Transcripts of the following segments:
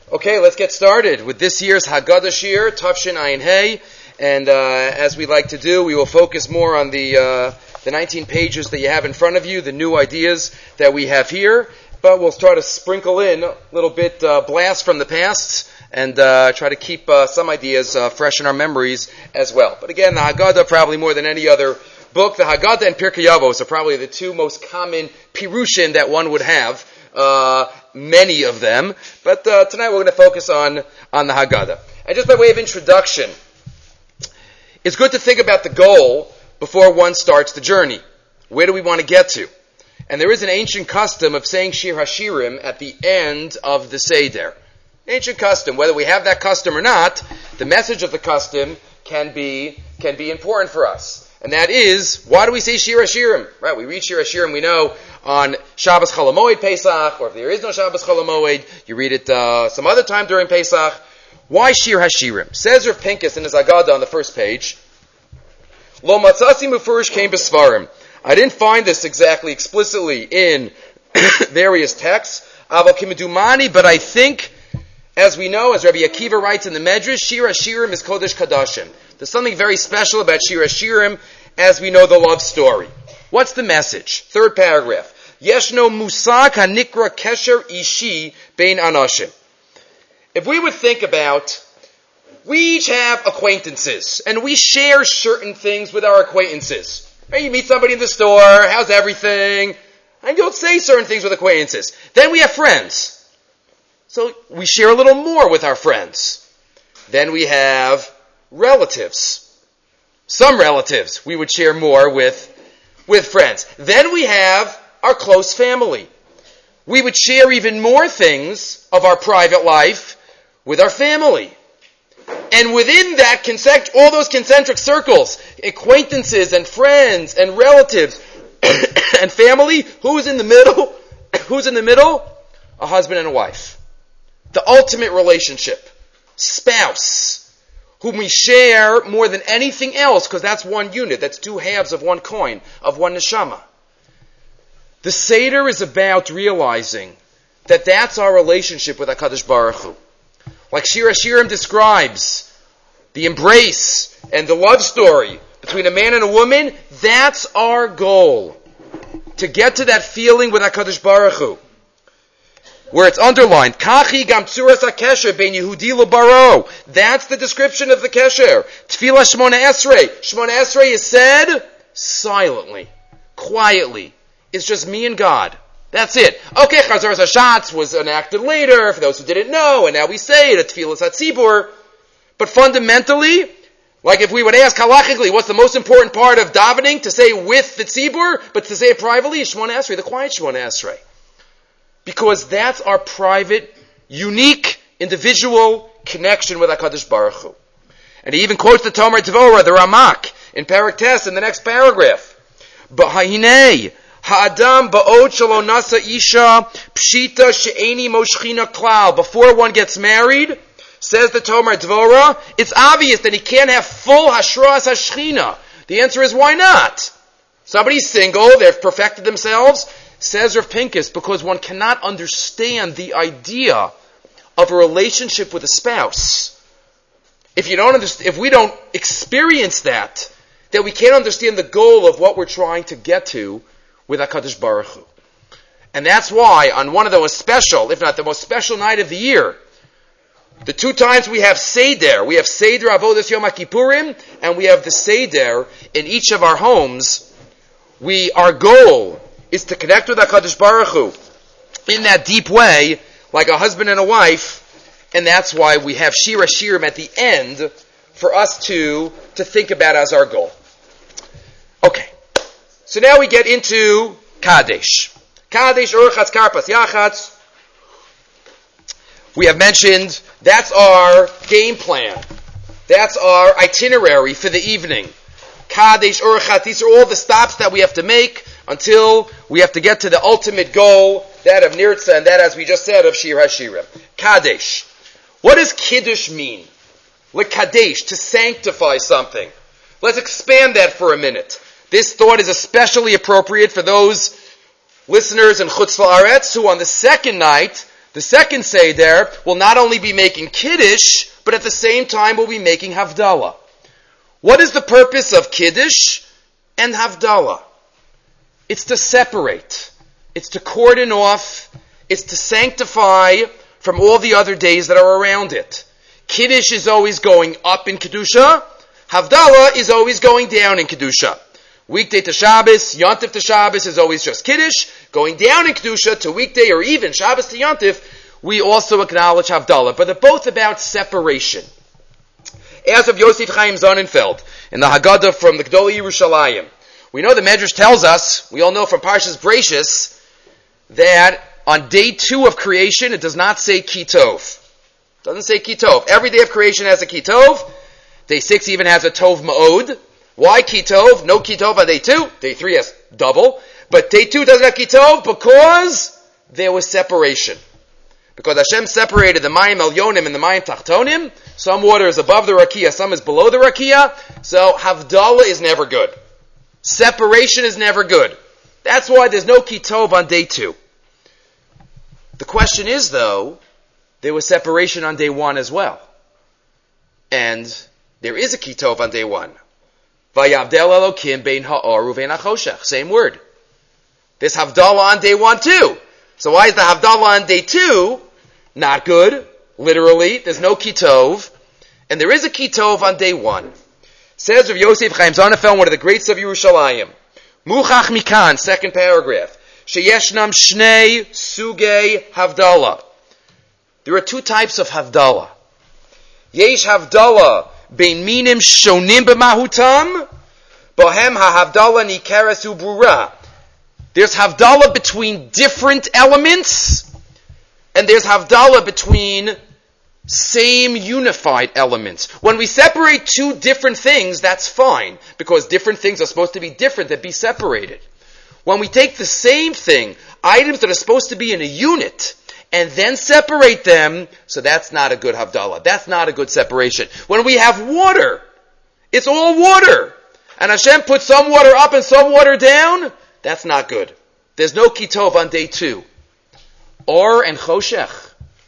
Okay, let's get started with this year's Haggadah Shir, Tafshin Ayin Hey, and as we like to do, we will focus more on the 19 pages that you have in front of you, the new ideas that we have here, but we'll try to sprinkle in a little bit blast from the past and try to keep some ideas fresh in our memories as well. But again, the Haggadah, probably more than any other book, the Haggadah and Pirkei Avos are probably the two most common Pirushin that one would have. Many of them, but tonight we're going to focus on the Haggadah. And just by way of introduction, it's good to think about the goal before one starts the journey. Where do we want to get to? And there is an ancient custom of saying Shir HaShirim at the end of the Seder. Ancient custom, whether we have that custom or not, the message of the custom can be important for us. And that is, why do we say Shir HaShirim? Right, we read Shir HaShirim, we know, on Shabbos Chol HaMoed Pesach, or if there is no Shabbos Chol HaMoed, you read it some other time during Pesach. Why Shir HaShirim? Says Rav Pinkus in his Haggadah on the first page, Lo matzasi mufurish kein b'sfarim. I didn't find this exactly explicitly in various texts, Aval Kimedumani, but I think, as we know, as Rabbi Akiva writes in the Medrash, Shir HaShirim is Kodesh Kadashim. There's something very special about Shir HaShirim, as we know the love story. What's the message? Third paragraph. Yeshno musag hanikra kesher ishi bein anashim. If we would think about, we each have acquaintances, and we share certain things with our acquaintances. Right? You meet somebody in the store, how's everything? And you'll say certain things with acquaintances. Then we have friends. So we share a little more with our friends. Then we have relatives. Some relatives we would share more with friends. Then we have our close family. We would share even more things of our private life with our family. And within that, all those concentric circles, acquaintances and friends and relatives and family, who's in the middle? Who's in the middle? A husband and a wife. The ultimate relationship. Spouse. Whom we share more than anything else, because that's one unit, that's two halves of one coin, of one neshama. The Seder is about realizing that that's our relationship with HaKadosh Baruch Hu. Like Shir HaShirim describes, the embrace and the love story between a man and a woman, that's our goal. To get to that feeling with HaKadosh Baruch Hu. Where it's underlined, Kachi gam tzuras ha-kesher ben Yehudi lo-baro. That's the description of the kesher. Tefillah Shmona Esrei. Shmona Esrei is said silently, quietly. It's just me and God. That's it. Okay, Chazaras HaShatz was enacted later, for those who didn't know, and now we say it at Tefillas HaTzibur. But fundamentally, like if we would ask halachically, what's the most important part of davening? To say with the Tzibur, but to say it privately, Shmona Esrei, the quiet Shmona Esrei. Because that's our private, unique, individual connection with HaKadosh Baruch Hu. And he even quotes the Tomer Dvorah, the Ramak, in Parak Tes, in the next paragraph. B'hahinei, ha'adam ba'od shelo nasa isha, pshita she'eni moshchina klal. Before one gets married, says the Tomer Dvorah, it's obvious that he can't have full hashras hashchina. The answer is, why not? Somebody's single, they've perfected themselves. Says Rav Pinkus, because one cannot understand the idea of a relationship with a spouse. If we don't experience that, then we can't understand the goal of what we're trying to get to with HaKadosh Baruch Hu. And that's why, on one of the most special, if not the most special night of the year, the two times we have Seder Avodas Yom HaKippurim, and we have the Seder in each of our homes, our goal is to connect with HaKadosh Baruch Hu in that deep way, like a husband and a wife, and that's why we have Shir HaShirim at the end for us to think about as our goal. Okay, so now we get into Kadesh. Kadesh, Urchatz, Karpas, Yachatz. We have mentioned that's our game plan. That's our itinerary for the evening. Kadesh, Urchatz, these are all the stops that we have to make until we have to get to the ultimate goal, that of Nirtza, and that, as we just said, of Shir HaShirim. Kadesh. What does Kiddush mean? Kadesh, to sanctify something. Let's expand that for a minute. This thought is especially appropriate for those listeners in Chutz La'aretz who on the second night The second Seder will not only be making Kiddush, but at the same time will be making Havdalah. What is the purpose of Kiddush and Havdalah? It's to separate. It's to cordon off. It's to sanctify from all the other days that are around it. Kiddush is always going up in Kedusha. Havdalah is always going down in Kedusha. Weekday to Shabbos, Yontif to Shabbos is always just Kiddush. Going down in Kedusha to weekday or even Shabbos to Yontif, we also acknowledge Havdalah. But they're both about separation. As of Yosef Chaim Sonnenfeld in the Haggadah from the Gdolei Yerushalayim, we know the Medrash tells us, we all know from Parshas Breishis, that on day 2 of creation it does not say Kitov. It doesn't say Kitov. Every day of creation has a Kitov. Day 6 even has a Tov Ma'od. Why Kitov? No Kitov on day 2. Day 3 has double. But day 2 doesn't have Kitov because there was separation. Because Hashem separated the Mayim Elyonim and the Mayim Tachtonim. Some water is above the Rakia, some is below the Rakia. So Havdalah is never good. Separation is never good. That's why there's no Kitov on day 2. The question is, though, there was separation on day 1 as well. And there is a Kitov on day 1. Vayavdel Elokim bein ha'or uvein ha'choshech. Same word. There's Havdalah on day 1 too. So why is the Havdalah on day 2 not good? Literally, there's no Kitov. And there is a Kitov on day 1. Says Rav Yosef Chaim Sonnenfeld, one of the greats of Yerushalayim. Muchach mikan, second paragraph. Sheyeshnam shnei sugei Havdalah. There are 2 types of Havdalah. Yesh Havdalah bein minim shonim b'mahutam, bohem ha-Havdalah nikeres u'brura. There's Havdalah between different elements, and there's Havdalah between same unified elements. When we separate 2 different things, that's fine, because different things are supposed to be different and be separated. When we take the same thing, items that are supposed to be in a unit, and then separate them, so that's not a good Havdalah. That's not a good separation. When we have water, it's all water, and Hashem put some water up and some water down, that's not good. There's no Kitov on day 2. Or and Choshech.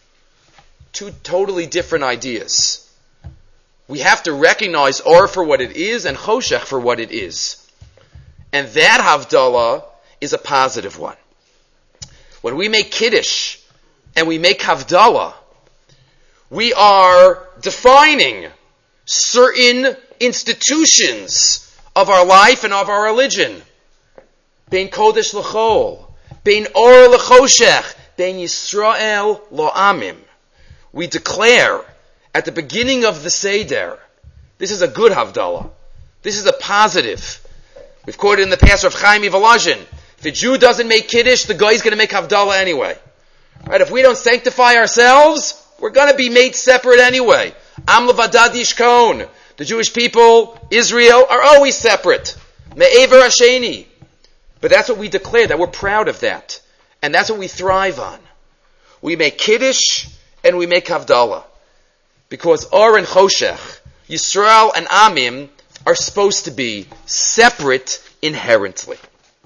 2 totally different ideas. We have to recognize Or for what it is and Choshech for what it is. And that Havdalah is a positive one. When we make Kiddush and we make Havdalah, we are defining certain institutions of our life and of our religion. Bein Kodesh l'chol, Bein Or l'choshech, Bein Yisrael lo'amim. We declare at the beginning of the Seder, this is a good Havdalah. This is a positive. We've quoted in the past of Chaim Volozhin, if a Jew doesn't make Kiddush, the guy is going to make Havdalah anyway. Right? If we don't sanctify ourselves, we're going to be made separate anyway. Am levadad yishkon. The Jewish people, Israel, are always separate. Me'ever Hasheni. But that's what we declare, that we're proud of that. And that's what we thrive on. We make Kiddush and we make Havdalah. Because Or and Choshech, Yisrael and Amim, are supposed to be separate inherently.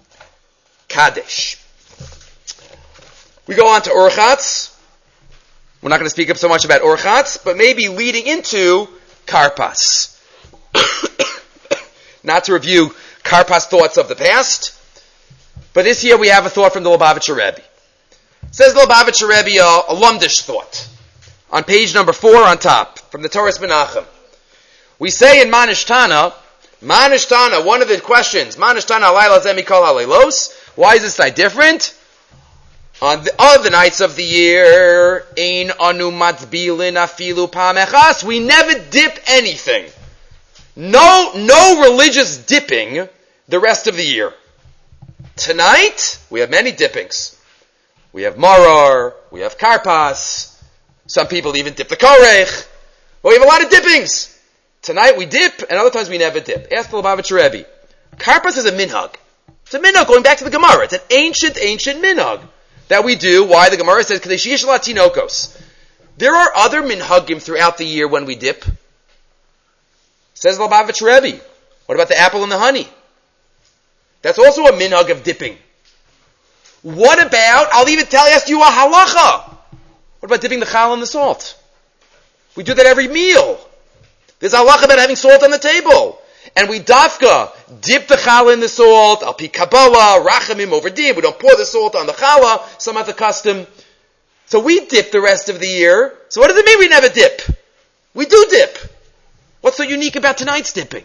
Kadesh. We go on to Orchatz. We're not going to speak up so much about Orchatz, but maybe leading into Karpas. Not to review Karpas thoughts of the past, but this year we have a thought from the Lubavitcher Rebbe. Says the Lubavitcher Rebbe a Lumdish thought on page number 4 on top from the Torah's Menachem. We say in Manishtana, one of the questions, Manishtana alayla zeh mikol haleilos, why is this night different? On the other nights of the year, ein anu matzbilin afilu pam echas, we never dip anything. No religious dipping the rest of the year. Tonight, we have many dippings. We have Maror, we have Karpas, some people even dip the Korech. Well, we have a lot of dippings. Tonight we dip, and other times we never dip. Ask the Lubavitcher Rebbe. Karpas is a minhag. It's a minhag going back to the Gemara. It's an ancient minhag that we do. Why? The Gemara says, Kadesh yesh latinokos. There are other minhagim throughout the year when we dip. Says the Lubavitcher Rebbe. What about the apple and the honey? That's also a minhag of dipping. What about, I'll even ask you a halacha. What about dipping the challah in the salt? We do that every meal. There's halacha about having salt on the table. And we dafka dip the challah in the salt, al pi Kabbalah, rachamim over din. We don't pour the salt on the challah, some have the custom. So we dip the rest of the year. So what does it mean we never dip? We do dip. What's so unique about tonight's dipping?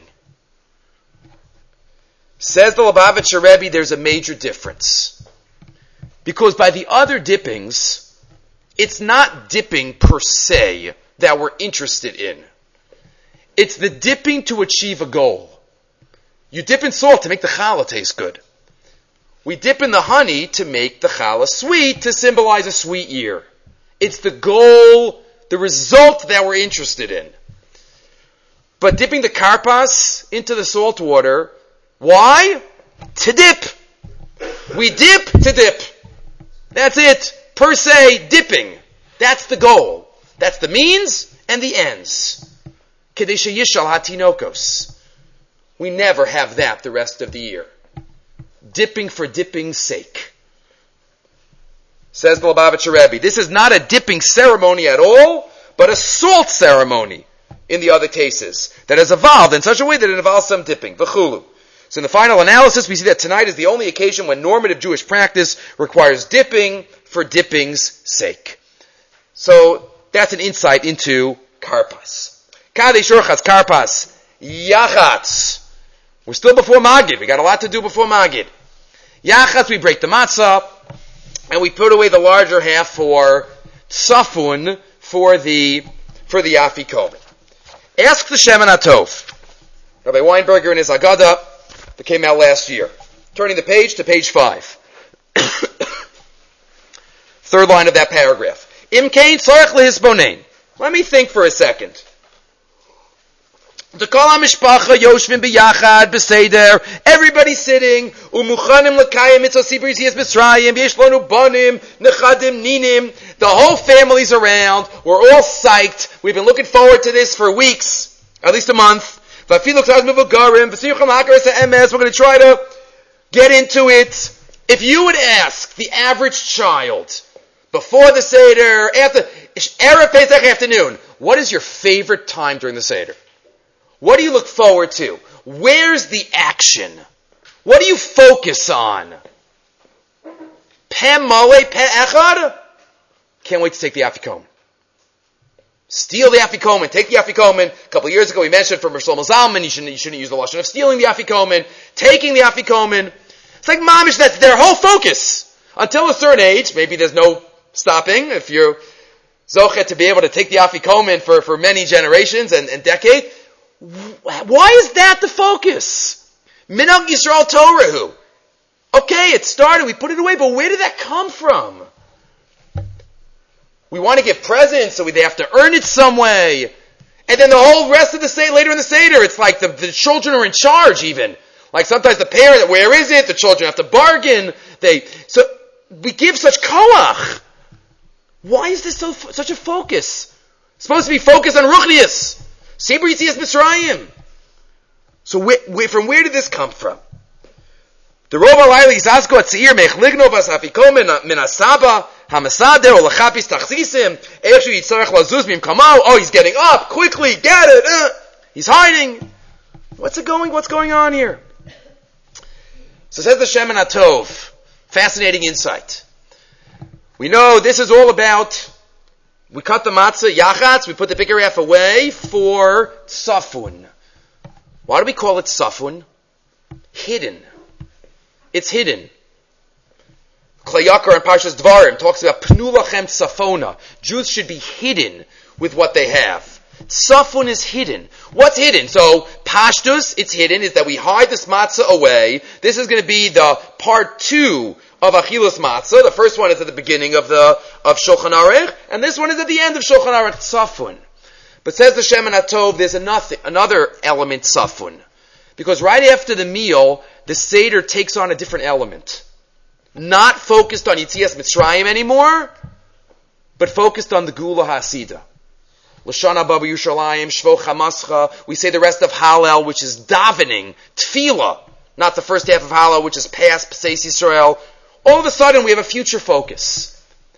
Says the Lubavitcher Rebbe, there's a major difference. Because by the other dippings, it's not dipping per se that we're interested in. It's the dipping to achieve a goal. You dip in salt to make the challah taste good. We dip in the honey to make the challah sweet, to symbolize a sweet year. It's the goal, the result that we're interested in. But dipping the karpas into the salt water, why? To dip. We dip to dip. That's it. Per se, dipping. That's the goal. That's the means and the ends. Kedesha Yishal Hatinokos. We never have that the rest of the year. Dipping for dipping's sake. Says the Lubavitcher Rebbe, this is not a dipping ceremony at all, but a salt ceremony in the other cases that has evolved in such a way that it involves some dipping. V'chulu. So in the final analysis, we see that tonight is the only occasion when normative Jewish practice requires dipping for dipping's sake. So that's an insight into karpas. Kadesh Urchas Karpas Yachatz. We're still before Magid. We got a lot to do before Magid. Yachatz, we break the matzah, and we put away the larger half for Tzafun, for the Afikomen. Ask the Shemen HaTov. Rabbi Weinberger in his Agada that came out last year. Turning the page to page 5. Third line of that paragraph. Imkain tzarech lehisbonein. Let me think for a second. Everybody's sitting. The whole family's around. We're all psyched. We've been looking forward to this for weeks, at least a month. We're going to try to get into it. If you would ask the average child before the Seder, after Erev Pesach afternoon, what is your favorite time during the Seder? What do you look forward to? Where's the action? What do you focus on? Peh male, peh echad? Can't wait to take the Afikomen. Steal the Afikomen. Take the Afikomen. A couple of years ago we mentioned from Rosh Zalman, you shouldn't use the lashon of stealing the Afikomen. Taking the Afikomen. It's like mamish, that's their whole focus. Until a certain age, maybe there's no stopping if you're zochet to be able to take the Afikomen for many generations and decades. Why is that the focus? Minhag Yisrael Torahu. Okay, it started, we put it away, but where did that come from? We want to give presents, so they have to earn it some way. And then the whole rest of the Seder, later in the Seder, it's like the children are in charge even. Like sometimes the parent, where is it? The children have to bargain. So we give such koach. Why is this such a focus? It's supposed to be focused on Ruchnius. Seber Yitzias Mitzrayim. So from where did this come from? The Rov Alayli Zasko Atzeir Mechligno Vas Afikomen Minasaba Hamasader Olachapis Tachsisim Ershu Yitzarech Lazuz Mim Kamau. Oh, he's getting up quickly. Get it. He's hiding. What's going on here? So says the Shemen HaTov. Fascinating insight. We know this is all about. We cut the matzah, yachatz, we put the bigger half away for tzafun. Why do we call it tzafun? Hidden. It's hidden. Klei Yakar in Parshas Dvarim talks about pnu lachem tzafona. Jews should be hidden with what they have. Tzafun is hidden. What's hidden? So, pashtus, it's hidden, is that we hide this matzah away. This is going to be the part 2 of Achilas Matzah. The first one is at the beginning of Shulchan Aruch, and this one is at the end of Shulchan Aruch, Tzafun. But says the Shemen HaTov, there's another element, Tzafun. Because right after the meal, the Seder takes on a different element. Not focused on Yitzias Mitzrayim anymore, but focused on the Gula HaSida. L'shana Baba Yushalayim, Shvo Chamascha. We say the rest of Hallel, which is davening, Tefillah. Not the first half of Hallel, which is past P'seis Yisrael. All of a sudden, we have a future focus.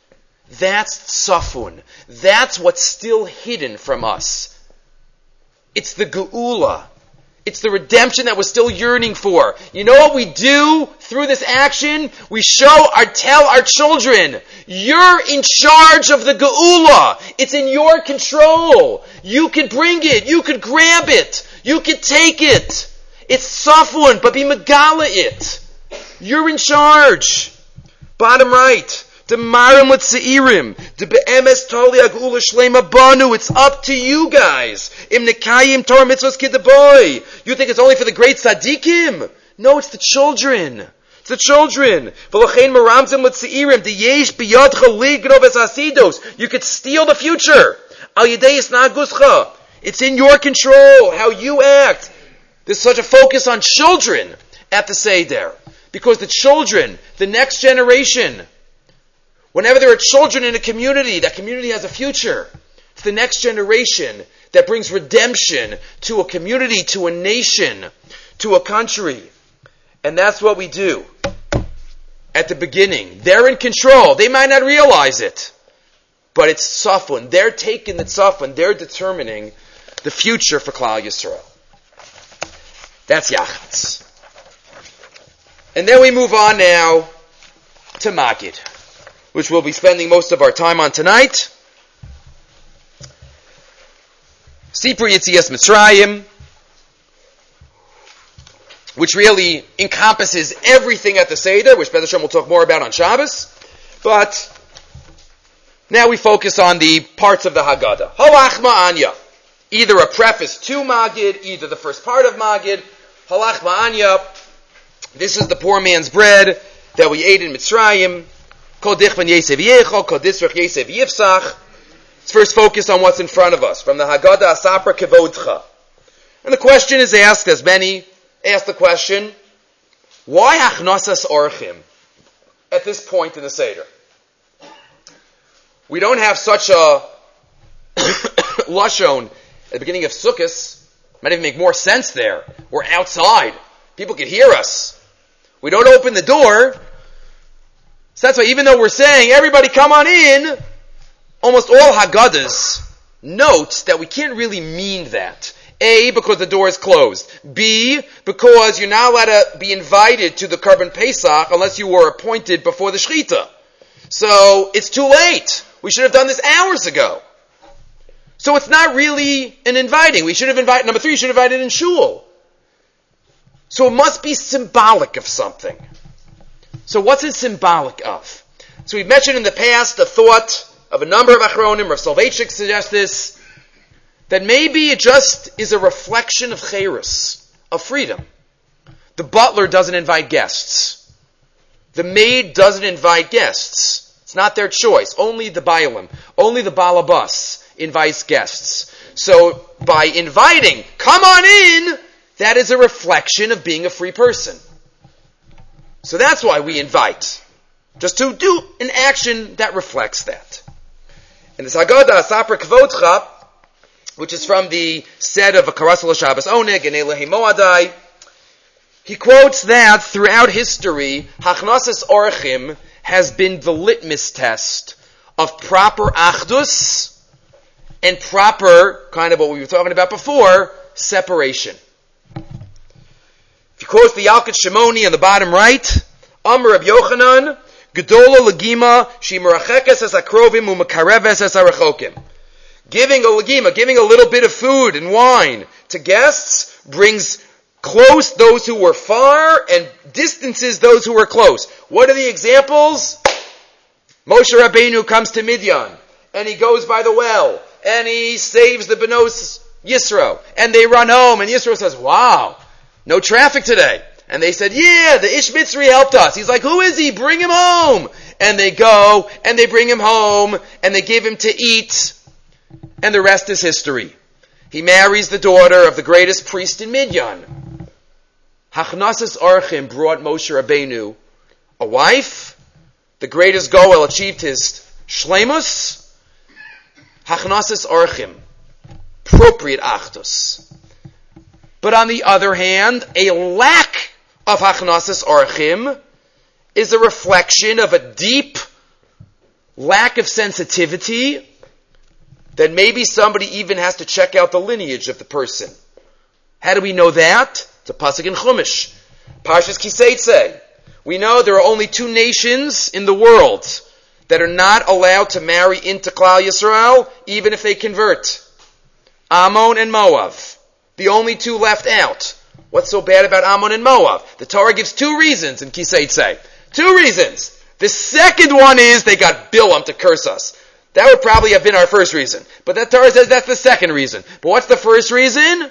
That's tzafun. That's what's still hidden from us. It's the geula. It's the redemption that we're still yearning for. You know what we do through this action? We tell our children, you're in charge of the geula. It's in your control. You could bring it. You could grab it. You could take it. It's tzafun, but be megala it. You're in charge. Bottom right. Demarim l'tzeirim. De be'emes tali agula shlema banu. It's up to you guys. Im nekayim Torah mitzvos kidaboy. You think it's only for the great tzaddikim? No, it's the children. It's the children. V'lochein maramzim l'tzeirim. De yesh biyadcha ligrov es hasidos. You could steal the future. Al yedei isnaguscha. It's in your control how you act. There's such a focus on children at the Seder. Because the children, the next generation, whenever there are children in a community, that community has a future. It's the next generation that brings redemption to a community, to a nation, to a country. And that's what we do at the beginning. They're in control. They might not realize it. But it's tzafun. They're taking the tzafun. They're determining the future for Klal Yisrael. That's Yachatz. And then we move on now to Magid, which we'll be spending most of our time on tonight. Sipur Yetzias Mitzrayim, which really encompasses everything at the Seder, which B'ez Hashem we'll talk more about on Shabbos. But now we focus on the parts of the Haggadah. Halach Ma'anya. Either a preface to Magid, either the first part of Magid. Halach Ma'anya. This is the poor man's bread that we ate in Mitzrayim. Let's first focus on what's in front of us, from the Haggadah Asapra Kevodcha. And the question is asked, as many ask the question, why Hachnasas Orchim at this point in the Seder? We don't have such a lashon at the beginning of Sukkot. Might even make more sense there. We're outside. People can hear us. We don't open the door. So that's why even though we're saying, everybody come on in, almost all Haggadahs note that we can't really mean that. A, because the door is closed. B, because you're not allowed to be invited to the Karban Pesach unless you were appointed before the Shechita. So, it's too late. We should have done this hours ago. So it's not really an inviting. We should have invited, number 3, you should have invited in shul. So it must be symbolic of something. So what's it symbolic of? So we've mentioned in the past the thought of a number of Achronim, Rav Soloveitchik suggests this, that maybe it just is a reflection of Chayrus, of freedom. The butler doesn't invite guests. The maid doesn't invite guests. It's not their choice. Only the Bailim, only the Balabas invites guests. So by inviting, come on in, that is a reflection of being a free person. So that's why we invite. Just to do an action that reflects that. And this Haggadah, Asapra Kvodcha, which is from the set of Karasal Shabbos Oneg and Elohe Moadai, he quotes that throughout history, Hachnasas Orchim has been the litmus test of proper achdus and proper, kind of what we were talking about before, separation. If you quote the Yalkut Shimoni on the bottom right, Amr Reb Yochanan, Gedola Legima, Shimarachekas as Akrovim, Umakareves as Arachokim. Giving a legima, giving a little bit of food and wine to guests brings close those who were far and distances those who were close. What are the examples? Moshe Rabbeinu comes to Midian and he goes by the well and he saves the Benos Yisro and they run home and Yisro says, wow, no traffic today. And they said, yeah, the Ish Mitzri helped us. He's like, who is he? Bring him home. And they go and they bring him home and they give him to eat. And the rest is history. He marries the daughter of the greatest priest in Midian. Hachnasas Orchim brought Moshe Rabbeinu a wife. The greatest Goel achieved his shleimus. Hachnasas Orchim, appropriate achdus. But on the other hand, a lack of Hachnasas Orchim is a reflection of a deep lack of sensitivity, then maybe somebody even has to check out the lineage of the person. How do we know that? It's a pasuk in Chumash. Parshas Kiseitze. We know there are only two nations in the world that are not allowed to marry into Klal Yisrael, even if they convert. Ammon and Moab. The only two left out. What's so bad about Ammon and Moab? The Torah gives two reasons in Kiseitze. Two reasons. The second one is they got Bilam to curse us. That would probably have been our first reason. But that Torah says that's the second reason. But what's the first reason?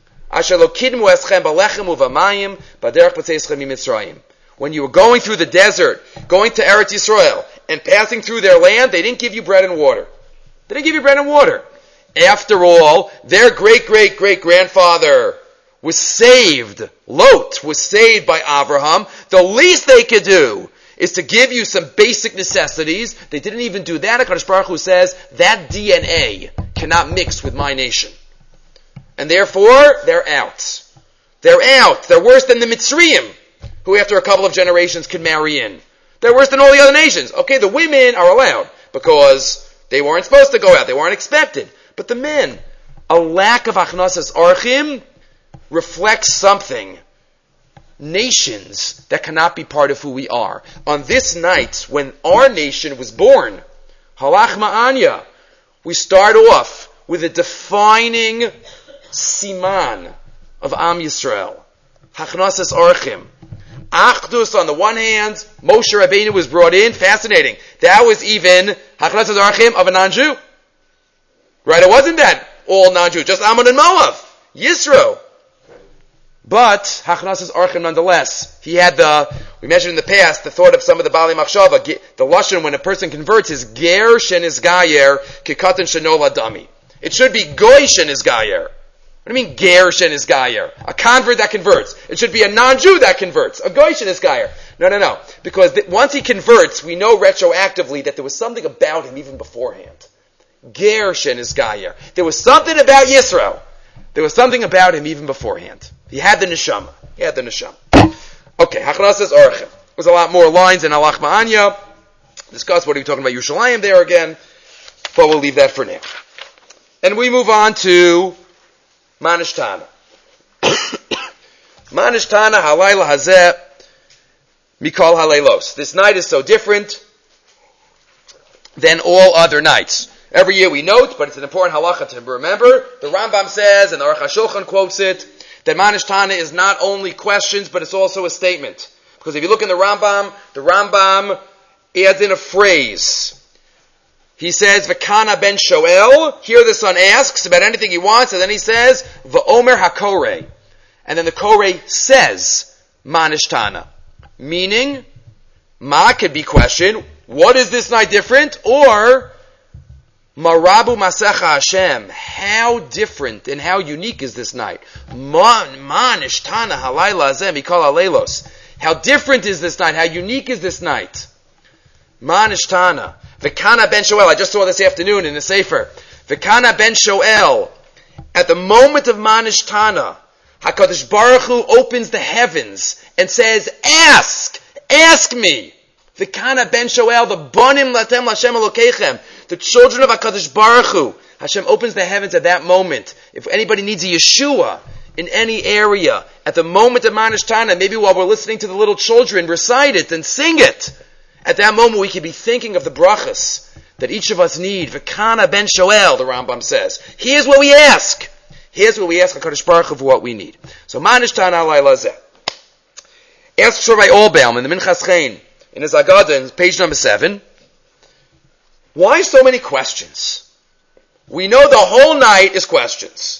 When you were going through the desert, going to Eretz Yisrael, and passing through their land, they didn't give you bread and water. They didn't give you bread and water. After all, their great-great-great-grandfather was saved. Lot was saved by Abraham. The least they could do is to give you some basic necessities. They didn't even do that. HaKadosh Baruch Hu says, that DNA cannot mix with my nation. And therefore, they're out. They're out. They're worse than the Mitzrayim, who after a couple of generations could marry in. They're worse than all the other nations. Okay, the women are allowed, because they weren't supposed to go out. They weren't expected. But the men, a lack of achnasas archim reflects something. Nations that cannot be part of who we are. On this night, when our nation was born, halach ma'anya, we start off with a defining siman of Am Yisrael. Hachnasas Archim. Achdus on the one hand, Moshe Rabbeinu was brought in. Fascinating. That was even Hachnasas Archim of a non-Jew. Right? It wasn't that all non-Jew. Just Ammon and Moab. Yisro. But Hachnasas Archim nonetheless. He had we mentioned in the past, the thought of some of the Bali Machshava, the Lashon when a person converts is Ger Shen is Gayer, Kikatan Shenola Dami. It should be Goy Shen is Gayer. What do you mean Ger Shen is Gayer? A convert that converts. It should be a non-Jew that converts. A Goy Shen is Gayer. No. Because once he converts, we know retroactively that there was something about him even beforehand. Ger Shen is Gayer. There was something about Yisro. There was something about him even beforehand. He had the neshama. Okay, Hachnasas Archim. There's a lot more lines in Halach Ma'anya. Discuss what are we talking about Yerushalayim there again. But we'll leave that for now. And we move on to Manish Tana. Manish Tana halayla hazeh mikol halaylos. This night is so different than all other nights. Every year we note, but it's an important halacha to remember. The Rambam says, and the Aruch HaShulchan quotes it, that Manish Tana is not only questions, but it's also a statement. Because if you look in the Rambam adds in a phrase. He says, V'kana ben Shoel, here the son asks about anything he wants, and then he says, V'omer HaKoreh. And then the Koreh says, Manish Tana. Meaning, Ma could be question, what is this night different? Or, Marabu Masecha Hashem, how different and how unique is this night? Manish Tana halayla hazeh mikol halaylos. How different is this night? How unique is this night? Manish Tana. V'kana ben Shoel. I just saw this afternoon in the Sefer. V'kana ben Shoel. At the moment of Manish Tana, HaKadosh Baruch Hu opens the heavens and says, ask me. V'kana ben Shoel, the bonim latem l'Hashem Elokeichem, the children of HaKadosh Baruch Hu. Hashem opens the heavens at that moment. If anybody needs a Yeshua in any area, at the moment of Manish Tana, maybe while we're listening to the little children recite it and sing it, at that moment we could be thinking of the brachas that each of us need. V'kana ben Shoel, the Rambam says. Here's what we ask. Here's what we ask HaKadosh Baruch Hu for what we need. So Manish Tana halayla hazeh. Ask Rabbi Olbaum in the Minchas Chaim, in his Agadah, in page number 7, why so many questions? We know the whole night is questions.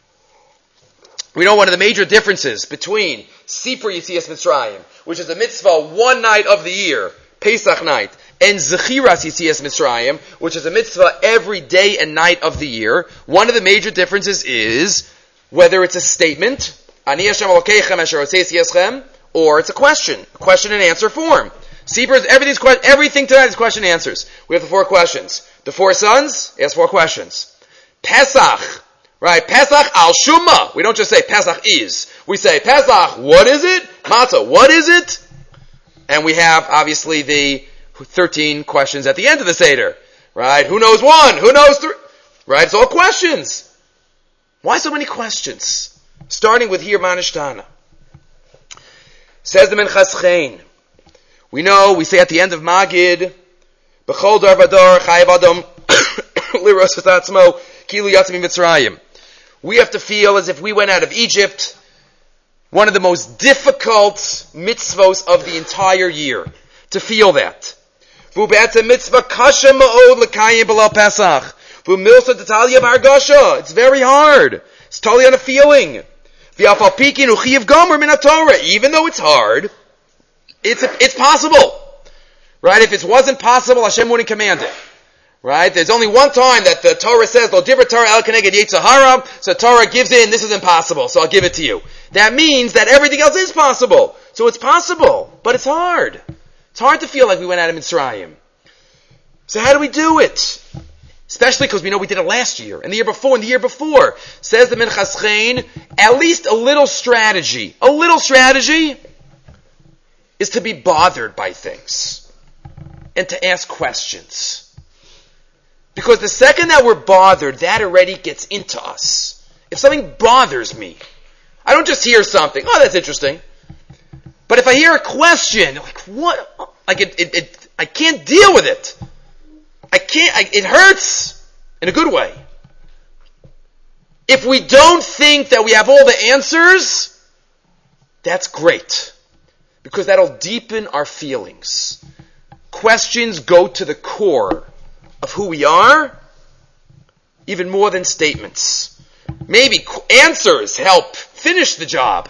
We know one of the major differences between Sipur Yetzias Mitzrayim, which is a mitzvah one night of the year, Pesach night, and Zechiras Yetzias Mitzrayim, which is a mitzvah every day and night of the year. One of the major differences is whether it's a statement, Ani Hashem Elokeichem asher hotzeis yeschem, or it's a question and answer form. Sipur is everything tonight is question and answers. We have the 4 questions. The 4 sons, ask 4 questions. Pesach, right? Pesach al Shuma. We don't just say Pesach is. We say Pesach, what is it? Matzah, what is it? And we have obviously the 13 questions at the end of the Seder. Right? Who knows 1? Who knows 3? Right? It's all questions. Why so many questions? Starting with here, Manishtana. Says the Minchas Chaim. We say at the end of Magid, B'chol dar vadar chayav adam liros et atzmo kilu yatzim mitzrayim. We have to feel as if we went out of Egypt, one of the most difficult mitzvos of the entire year. To feel that. V'u be'etzem mitzvah kasha ma'od l'kayim b'la Pesach. V'u milsa d'talya b'argasha. It's very hard. It's totally on a feeling. V'afal pikin u'chiyav gomer min ha-Torah. Even though it's hard, it's possible. Right? If it wasn't possible, Hashem wouldn't command it. Right? There's only one time that the Torah says, Lo dibra Torah el keneged yetzer hara, so Torah gives in, this is impossible, so I'll give it to you. That means that everything else is possible. So it's possible, but it's hard. It's hard to feel like we went out of Mitzrayim. So how do we do it? Especially because we know we did it last year, and the year before, and the year before. Says the Minchas Chaim, at least a little strategy. A little strategy is to be bothered by things. And to ask questions. Because the second that we're bothered, that already gets into us. If something bothers me, I don't just hear something, oh, that's interesting. But if I hear a question, like, what? Like, I can't deal with it. It hurts in a good way. If we don't think that we have all the answers, that's great. Because that'll deepen our feelings. Questions go to the core of who we are, even more than statements. Maybe answers help finish the job.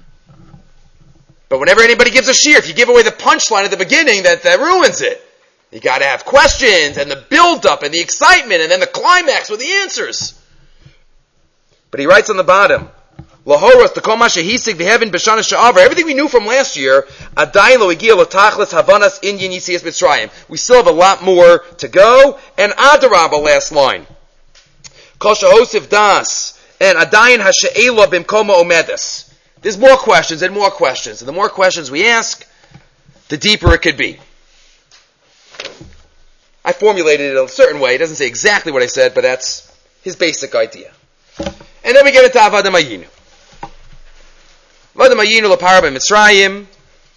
But whenever anybody gives a shiur, if you give away the punchline at the beginning, that ruins it. You gotta have questions, and the build-up, and the excitement, and then the climax with the answers. But he writes on the bottom, Lahoros, the kol ma shehisig v'heaven b'shana she'avar. Everything we knew from last year, adayin lo igia l'tachlis havanas inyan yitzias Mitzrayim. We still have a lot more to go. And adarabah, last line. Kol shehosif das. And adayin hashe'ela b'mkoma omedes. There's more questions and more questions. And the more questions we ask, the deeper it could be. I formulated it a certain way. It doesn't say exactly what I said, but that's his basic idea. And then we get into Avad Hamayinu. Avad Hamayinu l'para b'Mitzrayim.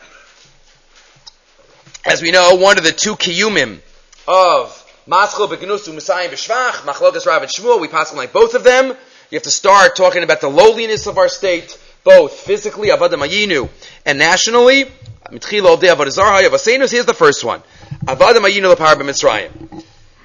As we know, one of the two kiyumim of Maschil b'Gnusu Musayim b'Shvach, Machlokas Rav and Shmuel, we pass like both of them. You have to start talking about the lowliness of our state, both physically, Avad Hamayinu, and nationally. Mitchila Odei Avodah Zarah Yavaseinu. Here's the first one. Avad Hamayinu l'para b'Mitzrayim.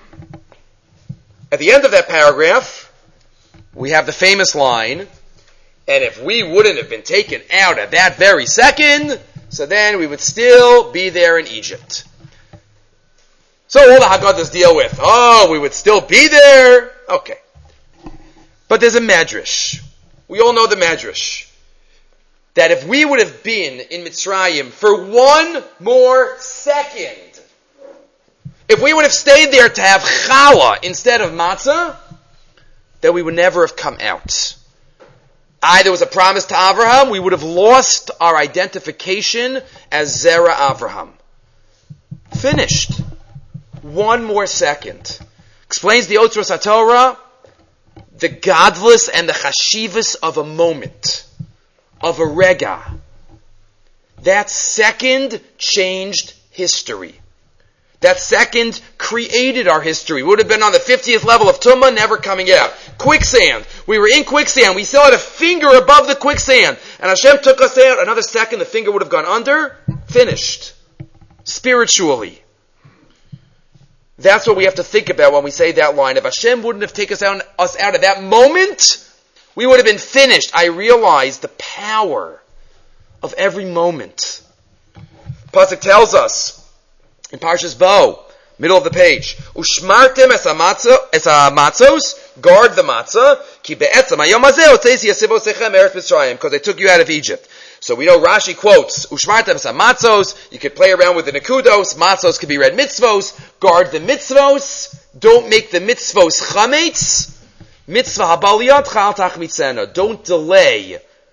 At the end of that paragraph, we have the famous line, and if we wouldn't have been taken out at that very second, so then we would still be there in Egypt. So all the Haggadahs deal with, we would still be there. Okay. But there's a Medrash. We all know the Medrash. That if we would have been in Mitzrayim for one more second, if we would have stayed there to have challah instead of matzah, that we would never have come out. There was a promise to Avraham, we would have lost our identification as Zera Avraham. Finished. One more second. Explains the Otzros HaTorah, the godless and the chashivas of a moment, of a rega. That second changed history. That second created our history. We would have been on the 50th level of Tumah, never coming out. Quicksand. We were in quicksand. We still had a finger above the quicksand. And Hashem took us out. Another second, the finger would have gone under. Finished. Spiritually. That's what we have to think about when we say that line. If Hashem wouldn't have taken us out at that moment, we would have been finished. I realize the power of every moment. Pasuk tells us, in Parshas Bo, middle of the page, Ushmartem es hamatzos, guard the matzah, ki be'etzem hayom hazeh otzeis yasivo sechem eretz Mitzrayim, because they took you out of Egypt. So we know Rashi quotes, Ushmartem es hamatzos, you could play around with the nekudos, matzos could be read mitzvos, guard the mitzvos, don't make the mitzvos chametz, mitzvah habaliyat chal tach mitzena, don't delay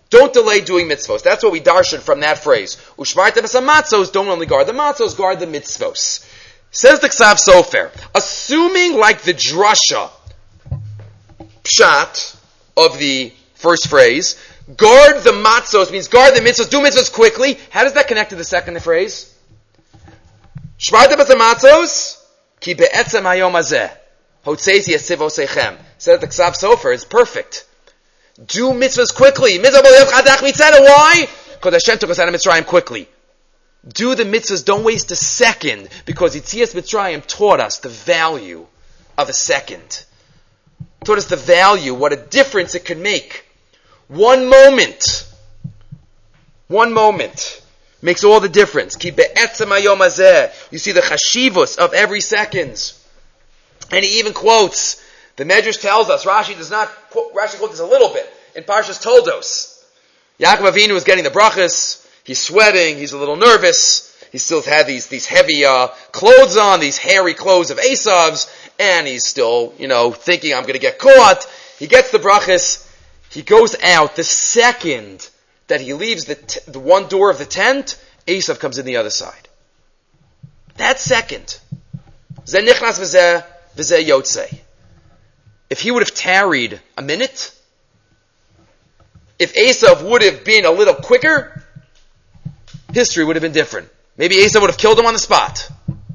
Don't delay doing mitzvos. That's what we darshan from that phrase. Ushmartem es hamatzos, don't only guard the matzos, guard the mitzvos. Says the Ksav Sofer, assuming like the drasha, pshat, of the first phrase, guard the matzos means guard the mitzvos, do mitzvos quickly. How does that connect to the second phrase? Shmartem es hamatzos, ki be'etzem hayom hazeh, hotzesi yesiv osechem. Says the Ksav Sofer, it's perfect. Do mitzvahs quickly. Why? Because Hashem took us out of Mitzrayim quickly. Do the mitzvahs, don't waste a second, because Yitzias Mitzrayim taught us the value of a second. Taught us the value, what a difference it could make. One moment makes all the difference. You see the chashivus of every second. And he even quotes, the Medrash tells us, Rashi quotes this a little bit, in Parshas Toldos. Yaakov Avinu is getting the brachas, he's sweating, he's a little nervous, he still had these heavy clothes on, these hairy clothes of Esav's, and he's still, thinking, I'm going to get caught. He gets the brachas, he goes out. The second that he leaves the one door of the tent, Esav comes in the other side. That second. Zeh nichnas v'zeh yotzei. If he would have tarried a minute, if Esav would have been a little quicker, history would have been different. Maybe Esav would have killed him on the spot.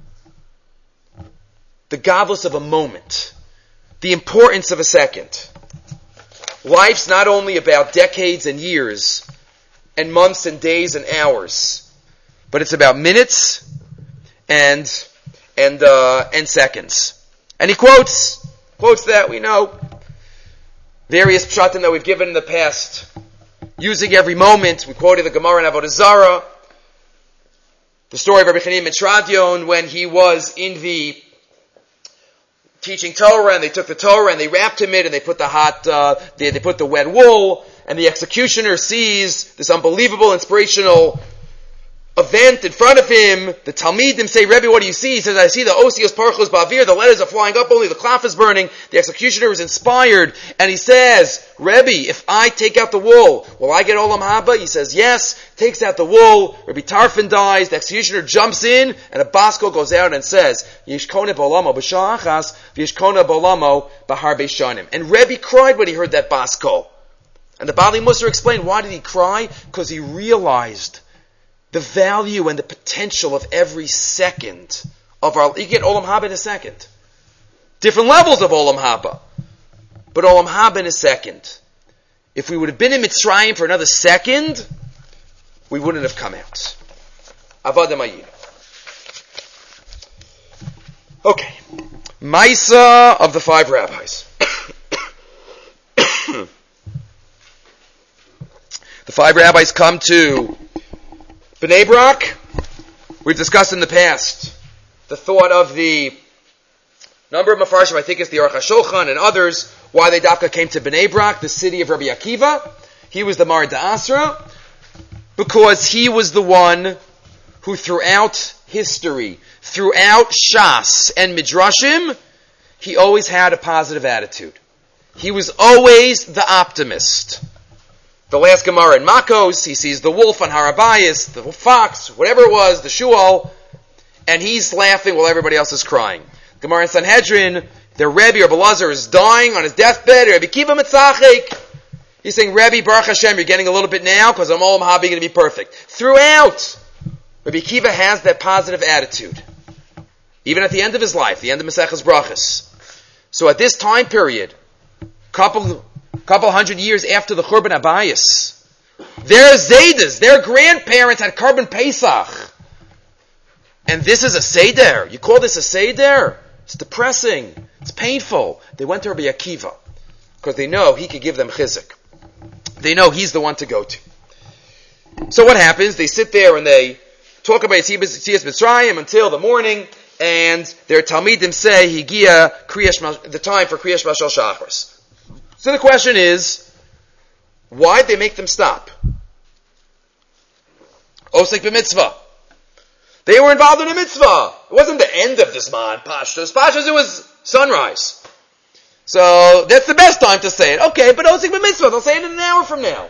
The godless of a moment. The importance of a second. Life's not only about decades and years, and months and days and hours, but it's about minutes and seconds. And he quotes that we know. Various pshatim that we've given in the past. Using every moment. We quoted the Gemara in Avodah Zarah. The story of Rabbi Chanina Mitradion when he was in the teaching Torah, and they took the Torah and they wrapped him in it, and they put they put the wet wool, and the executioner sees this unbelievable, inspirational event in front of him. The Talmidim say, Rebbe, what do you see? He says, I see the Osios Parchos Ba'avir, the letters are flying up, only the cloth is burning. The executioner is inspired, and he says, Rebbe, if I take out the wool, will I get Olam Haba? He says, yes. Takes out the wool, Rebbe Tarfon dies, the executioner jumps in, and a basko goes out and says, Yishkone Bolamo b'sha'achas, v'yishkone Bolamo b'harbe shanim. And Rebbe cried when he heard that basko. And the Bali Musar explained, why did he cry? Because he realized the value and the potential of every second of our... You get Olam Haba in a second. Different levels of Olam Haba. But Olam Haba in a second. If we would have been in Mitzrayim for another second, we wouldn't have come out. Avada Mayim. Okay. Maisa of the 5 rabbis. The 5 rabbis come to Bnei Brak. We've discussed in the past the thought of the number of Mefarshim, I think it's the Aruch HaShulchan and others, why they dafka came to Bnei Brak, the city of Rabbi Akiva. He was the Mar D'Asra, because he was the one who throughout history, throughout Shas and Midrashim, he always had a positive attitude. He was always the optimist. The last Gemara in Makos, he sees the wolf on Harabayas, the fox, whatever it was, the shual, and he's laughing while everybody else is crying. Gemara in Sanhedrin, their Rebbe or Belazar is dying on his deathbed, Rebbe Kiva Mitzachik. He's saying, Rebbe, Baruch Hashem, you're getting a little bit now, because I'm Olam Haba going to be perfect. Throughout, Rebbe Kiva has that positive attitude. Even at the end of his life, the end of Maseches Brachas. So at this time period, couple hundred years after the Churban Abayis, their Zaydas, their grandparents had Korban Pesach. And this is a Seder. You call this a Seder? It's depressing. It's painful. They went to Rabbi Akiva because they know he could give them chizuk. They know he's the one to go to. So what happens? They sit there and they talk about Yitzias Mitzrayim until the morning, and their Talmidim say, Higia the time for Kriyash Mashal Shachris. So the question is, why'd they make them stop? Osek b'mitzvah. They were involved in a mitzvah. It wasn't the end of this man, Pashtos. Pashtos, it was sunrise. So that's the best time to say it. Okay, but Osek b'mitzvah, they'll say it in an hour from now.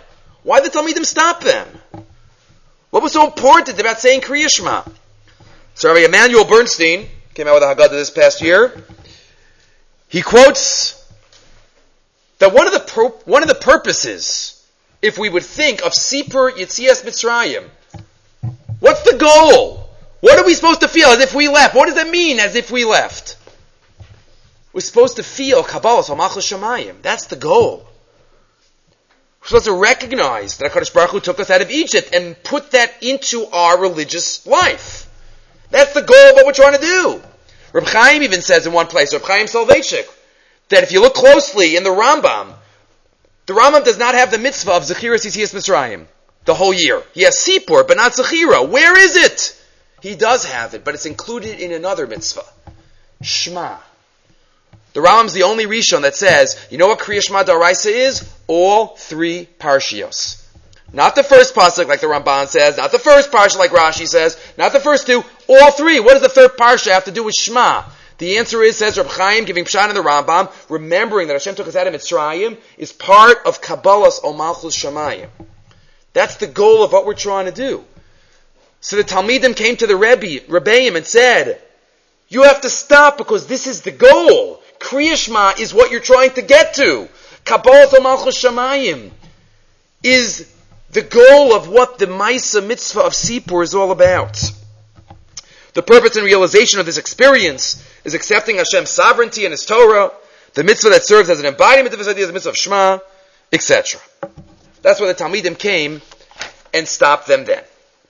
Why did the Talmidim stop them? What was so important about saying Kriya Shema? So Rabbi Emanuel Bernstein came out with a Haggadah this past year. He quotes that one of the purposes, if we would think of Sipur Yetzias Mitzrayim, what's the goal? What are we supposed to feel as if we left? What does that mean, as if we left? We're supposed to feel Kabbalah Malchus Shamayim. That's the goal. We're supposed to recognize that HaKadosh Baruch Hu took us out of Egypt and put that into our religious life. That's the goal of what we're trying to do. Reb Chaim even says in one place, Reb Chaim Soloveitchik, that if you look closely in the Rambam does not have the mitzvah of Zechiras Yetzias Mitzrayim the whole year. He has Sipur, but not Zechira. Where is it? He does have it, but it's included in another mitzvah. Shema. The Rambam's the only Rishon that says, you know what Kriya Shema D'Oraisa is? All three Parshios. Not the first pasuk like the Ramban says, not the first parsha like Rashi says, not the first two, all three. What does the third parsha have to do with Shema? The answer is, says Reb Chaim, giving Pshat in the Rambam, remembering that Hashem took us out of Mitzrayim is part of Kabbalah's Omalchus Shamayim. That's the goal of what we're trying to do. So the Talmidim came to the Rebbeim and said, you have to stop because this is the goal. Kriya Shema is what you're trying to get to. Kabbalah's Omalchus Shamayim is the goal of what the Maisa Mitzvah of Sipur is all about. The purpose and realization of this experience is accepting Hashem's sovereignty and His Torah, the mitzvah that serves as an embodiment of His ideas, the mitzvah of Shema, etc. That's why the Talmidim came and stopped them then.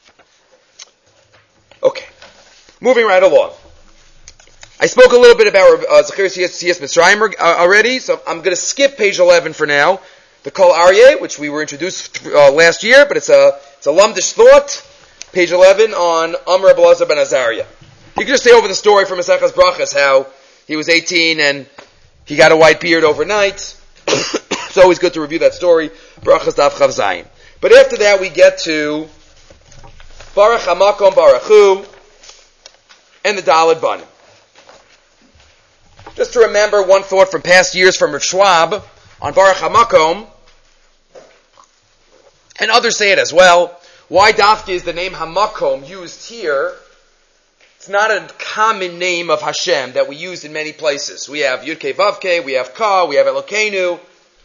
Okay, moving right along. I spoke a little bit about Zechiras Yetzias Mitzrayim already, so I'm going to skip page 11 for now. The Kol Aryeh, which we were introduced last year, but it's a Lamdish thought. Page 11 on Amr Rabbi Elazar ben Azariah. You can just stay over the story from Maseches Brachas, how he was 18 and he got a white beard overnight. It's always good to review that story. Brachas Daf Chav Zayin. But after that we get to Baruch HaMakom Baruch Hu and the Daled Banim. Just to remember one thought from past years from Rav Schwab on Baruch HaMakom, and others say it as well. Why Dafka is the name Hamakom used here? It's not a common name of Hashem that we use in many places. We have Yud-Kei Vav-Kei, we have Ka, we have Elokeinu,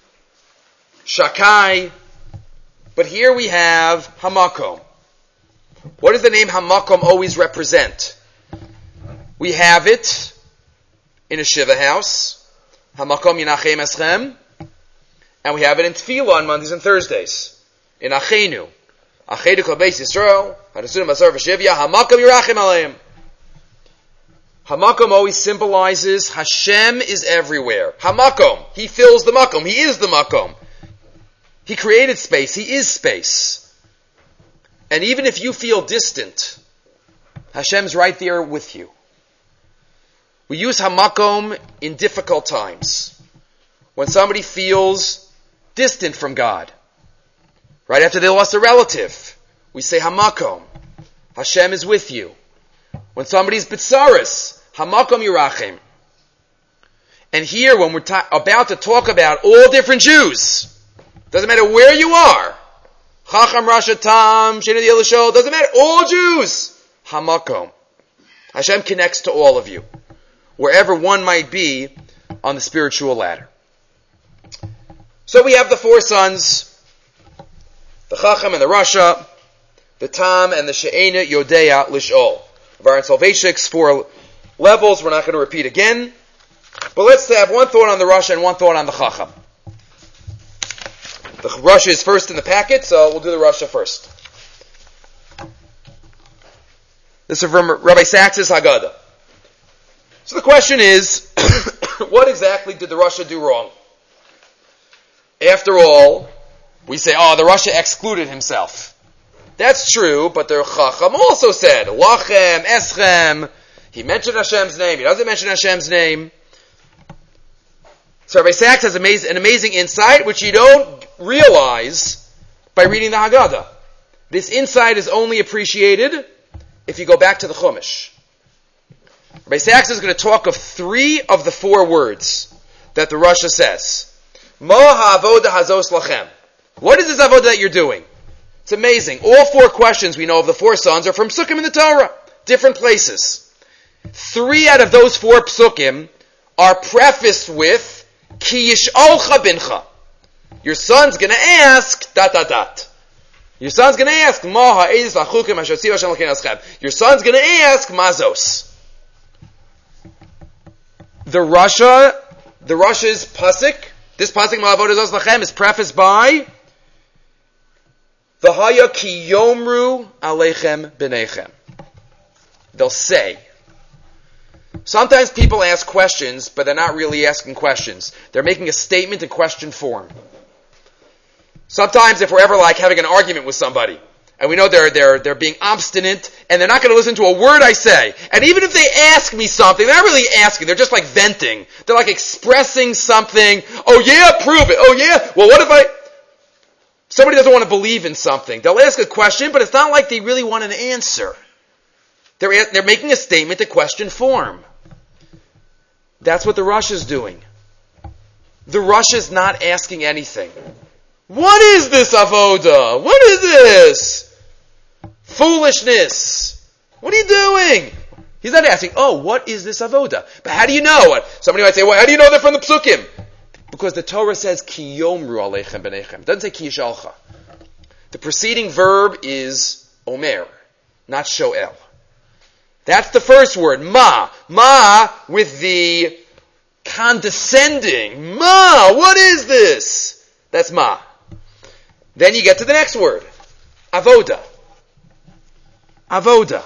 Shakai, but here we have Hamakom. What does the name Hamakom always represent? We have it in a Shiva house, Hamakom Yinachem Eschem, and we have it in Tefillah on Mondays and Thursdays, in Achenu. Achenu Kol Beis Yisrael, Hanasunim Basar V'Shivya, Hamakom Yirachem Aleim. Hamakom always symbolizes Hashem is everywhere. Hamakom, He fills the Makom, He is the Makom. He created space, He is space. And even if you feel distant, Hashem's right there with you. We use Hamakom in difficult times. When somebody feels distant from God. Right after they lost a relative, we say Hamakom. Hashem is with you. When somebody's Bitzaris, Hamakom Yirachem. And here, when we're about to talk about all different Jews, doesn't matter where you are, Chacham, Rasha, Tam, Shena Yelishol, doesn't matter, all Jews, Hamakom. Hashem connects to all of you, wherever one might be on the spiritual ladder. So we have the four sons, the Chacham and the Rasha, the Tam and the She'ena Yodea Lish'ol. Varan Soloveitchik's 4 levels, we're not going to repeat again. But let's have one thought on the Rasha and one thought on the Chacham. The Rasha is first in the packet, so we'll do the Rasha first. This is from Rabbi Sachs's Haggadah. So the question is, what exactly did the Rasha do wrong? After all, we say, the Rasha excluded himself. That's true, but the Chacham also said, Lachem, Eschem, he mentioned Hashem's name, he doesn't mention Hashem's name. So Rabbi Sachs has an amazing insight, which you don't realize by reading the Haggadah. This insight is only appreciated if you go back to the Chumash. Rabbi Sachs is going to talk of 3 of the 4 words that the Rasha says. Mo ha'avoda hazos lachem. What is this avodah that you're doing? It's amazing. All 4 questions we know of the 4 sons are from psukim in the Torah. Different places. 3 out of those 4 psukim are prefaced with, Ki yish'olcha bincha. Your son's going to ask, ... Your son's going to ask, Ma ha'edis lachukim asher tziva Hashem l'kein aschem. Your son's going to ask, Mazos. The Russia's pasuk, this pasuk Ma'avodah Zos Lachem, is prefaced by V'haya ki yomru aleichem b'neichem. They'll say. Sometimes people ask questions, but they're not really asking questions. They're making a statement in question form. Sometimes if we're ever like having an argument with somebody, and we know they're being obstinate, and they're not going to listen to a word I say, and even if they ask me something, they're not really asking, they're just like venting. They're like expressing something. Oh yeah, prove it. Oh yeah, well what if somebody doesn't want to believe in something. They'll ask a question, but it's not like they really want an answer. They're making a statement in question form. That's what the Rosh is doing. The Rosh is not asking anything. What is this avoda? What is this? Foolishness. What are you doing? He's not asking, what is this avoda? But how do you know? Somebody might say, well, how do you know they're from the psukim? Because the Torah says, Ki yomru aleichem b'neichem. It doesn't say Ki yishalcha. The preceding verb is omer, not shoel. That's the first word, ma. Ma with the condescending. Ma, what is this? That's ma. Then you get to the next word, avoda. Avoda.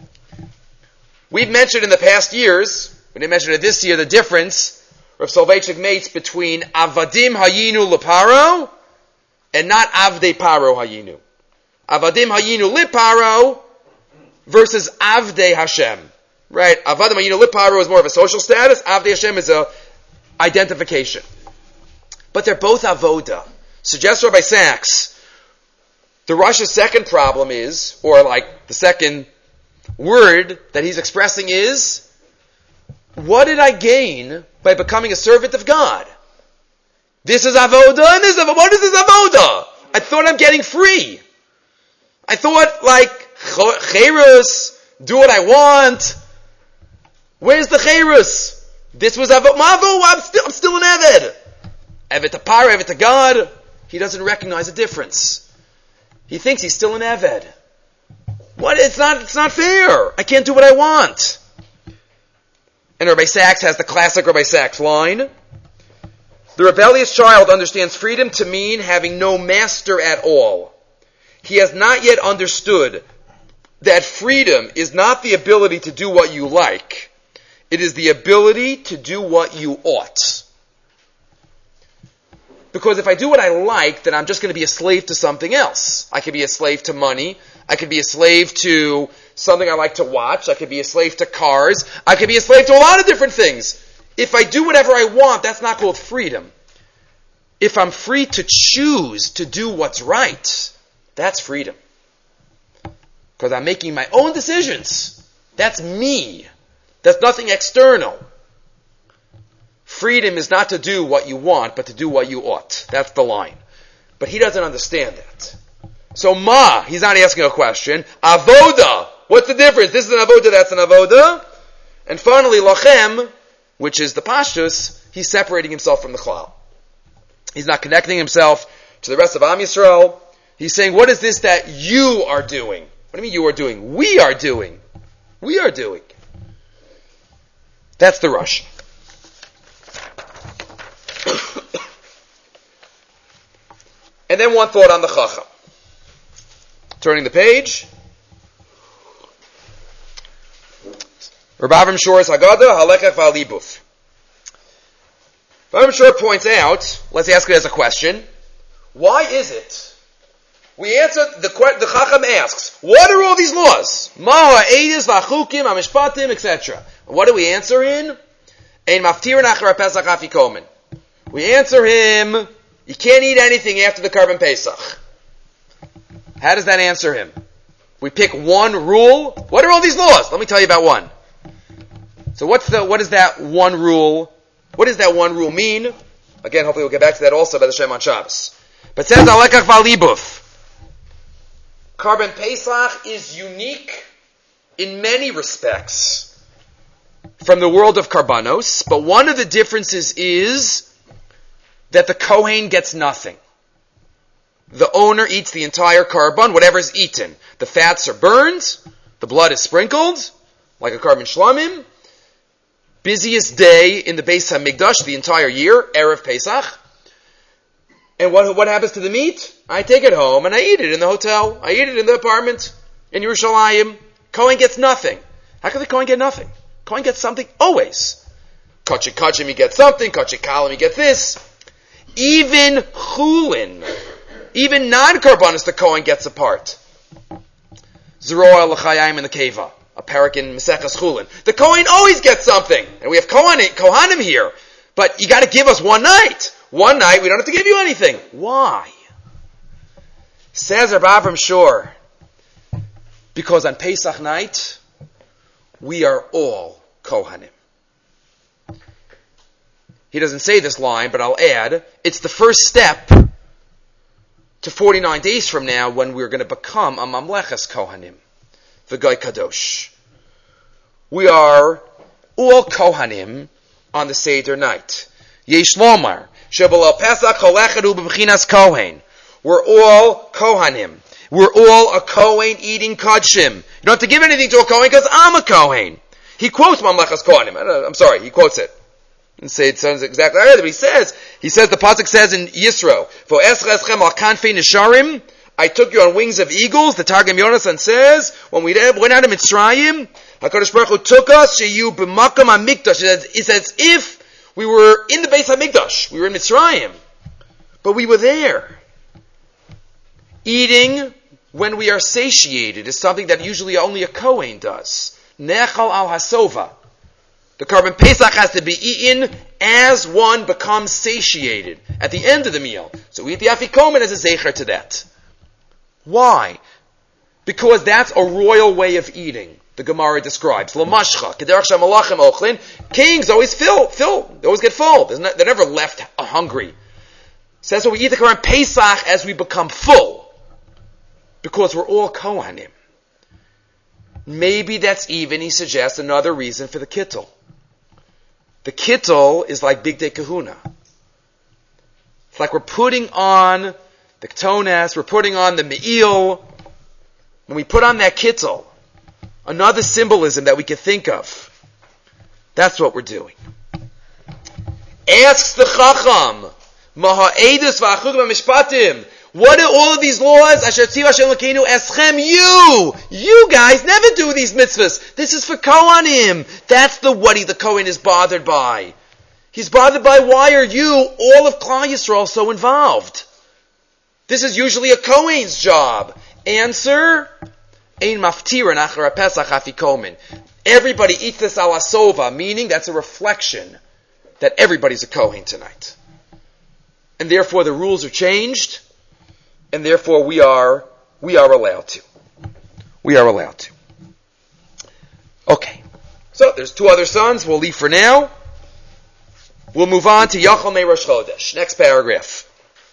We've mentioned in the past years, we didn't mention it this year, the difference Rav Soloveitchik makes between avadim hayinu leparo and not avdei paro hayinu. Avadim hayinu leparo versus avdei Hashem. Right? Avadim hayinu leparo is more of a social status. Avdei Hashem is a identification. But they're both avoda. Suggests Rabbi Sachs, the Rosh's second problem is, or like the second word that he's expressing is, what did I gain by becoming a servant of God? This is avoda and this is avoda. What is this avoda? I thought I'm getting free. I thought like cherus, do what I want. Where's the cherus? This was avoda. I'm still an eved. Eved to Par, eved to God. He doesn't recognize a difference. He thinks he's still an eved. What? It's not fair. I can't do what I want. And Rabbi Sachs has the classic Rabbi Sachs line. The rebellious child understands freedom to mean having no master at all. He has not yet understood that freedom is not the ability to do what you like. It is the ability to do what you ought. Because if I do what I like, then I'm just going to be a slave to something else. I could be a slave to money. I could be a slave to something I like to watch. I could be a slave to cars. I could be a slave to a lot of different things. If I do whatever I want, that's not called freedom. If I'm free to choose to do what's right, that's freedom. Because I'm making my own decisions. That's me. That's nothing external. Freedom is not to do what you want, but to do what you ought. That's the line. But he doesn't understand that. So ma, he's not asking a question. Avoda, what's the difference? This is an avoda, that's an avoda. And finally, lachem, which is the pashtus, he's separating himself from the klal. He's not connecting himself to the rest of Am Yisrael. He's saying, what is this that you are doing? What do you mean you are doing? We are doing. We are doing. That's the Rush. And then one thought on the Chacham. Turning the page. Reb Avram Shor's Haggadah, Halekach V'Alibuf. Avram Shor points out, let's ask it as a question, why is it? We answer, the Chacham asks, what are all these laws? Ma ha'edis v'achukim ha'mishpatim, etc. What do we answer in? Ein maftirin achar Pesach afikomen. We answer him, you can't eat anything after the Karban Pesach. How does that answer him? We pick one rule. What are all these laws? Let me tell you about one. So what is that one rule? What does that one rule mean? Again, hopefully we'll get back to that also by the Shem on Shabbos. But says Alekach Valibuf. Karban Pesach is unique in many respects from the world of Karbanos, but one of the differences is that the Kohen gets nothing. The owner eats the entire Karban, whatever is eaten. The fats are burned, the blood is sprinkled, like a Karban Shlamim. Busiest day in the Beis HaMikdash the entire year, Erev Pesach. And what happens to the meat? I take it home and I eat it in the hotel. I eat it in the apartment in Yerushalayim. Kohen gets nothing. How can the Kohen get nothing? Kohen gets something always. Kachik Kachim, he gets something. Kachik Kalim, he gets this. Even Chulin, even non-Karbanis, the Kohen gets a part. Zeroah L'chayim in the Keva, a parak in Maseches Chulin. The Kohen always gets something. And we have Kohanim here. But you gotta give us one night. One night, we don't have to give you anything. Why? Says Rav Avram Shor, because on Pesach night, we are all Kohanim. He doesn't say this line, but I'll add, it's the first step to 49 days from now when we're going to become a Mamleches Kohanim, the Goy Kadosh. We are all Kohanim on the Seder night. Yesh Lomar, Shebalo Pesach Cholechadu B'Bchinas Kohen. We're all Kohanim. We're all a Kohen eating Kodshim. You don't have to give anything to a Kohen because I'm a Kohen. He quotes Mamlechas Kohanim. I'm sorry, he quotes it. And say it sounds exactly like that, but he says the pasuk says in Yisro, "For eschem al kanfei nisharim," I took you on wings of eagles. The Targum Yonasan says, when we went out of Mitzrayim, HaKadosh Baruch Hu took us, sheyu b'makam hamikdash. It's as if we were in the Beis HaMikdash. We were in Mitzrayim. But we were there. Eating when we are satiated is something that usually only a Kohen does. Nechal al hasova. The Karban Pesach has to be eaten as one becomes satiated at the end of the meal. So we eat the afikomen as a zecher to that. Why? Because that's a royal way of eating. The Gemara describes. Lamashcha, kederach shamalachim ochlin. Kings always fill. They always get full. They're never left hungry. Says so we eat the Karban Pesach as we become full. Because we're all Kohanim. Maybe that's even, he suggests, another reason for the Kittel. The Kittel is like Big Day Kahuna. It's like we're putting on the Ktonas, we're putting on the Me'il. When we put on that Kittel, another symbolism that we can think of. That's what we're doing. Asks the Chacham, Maha'edus v'achug v'mishpatim. What are all of these laws? Asher tziv Hashem Elokeinu eschem you guys never do these mitzvahs. This is for Kohanim. That's what the Kohen is bothered by. He's bothered by why are you, all of Klal Yisrael, so involved? This is usually a Kohen's job. Answer, ein maftirin achar Pesach afikomen. Everybody eats this ala sova, meaning that's a reflection that everybody's a Kohen tonight. And therefore the rules are changed. And therefore we are allowed to. We are allowed to. Okay. So there's two other sons. We'll leave for now. We'll move on to Yachal Mei Rosh Chodesh. Next paragraph.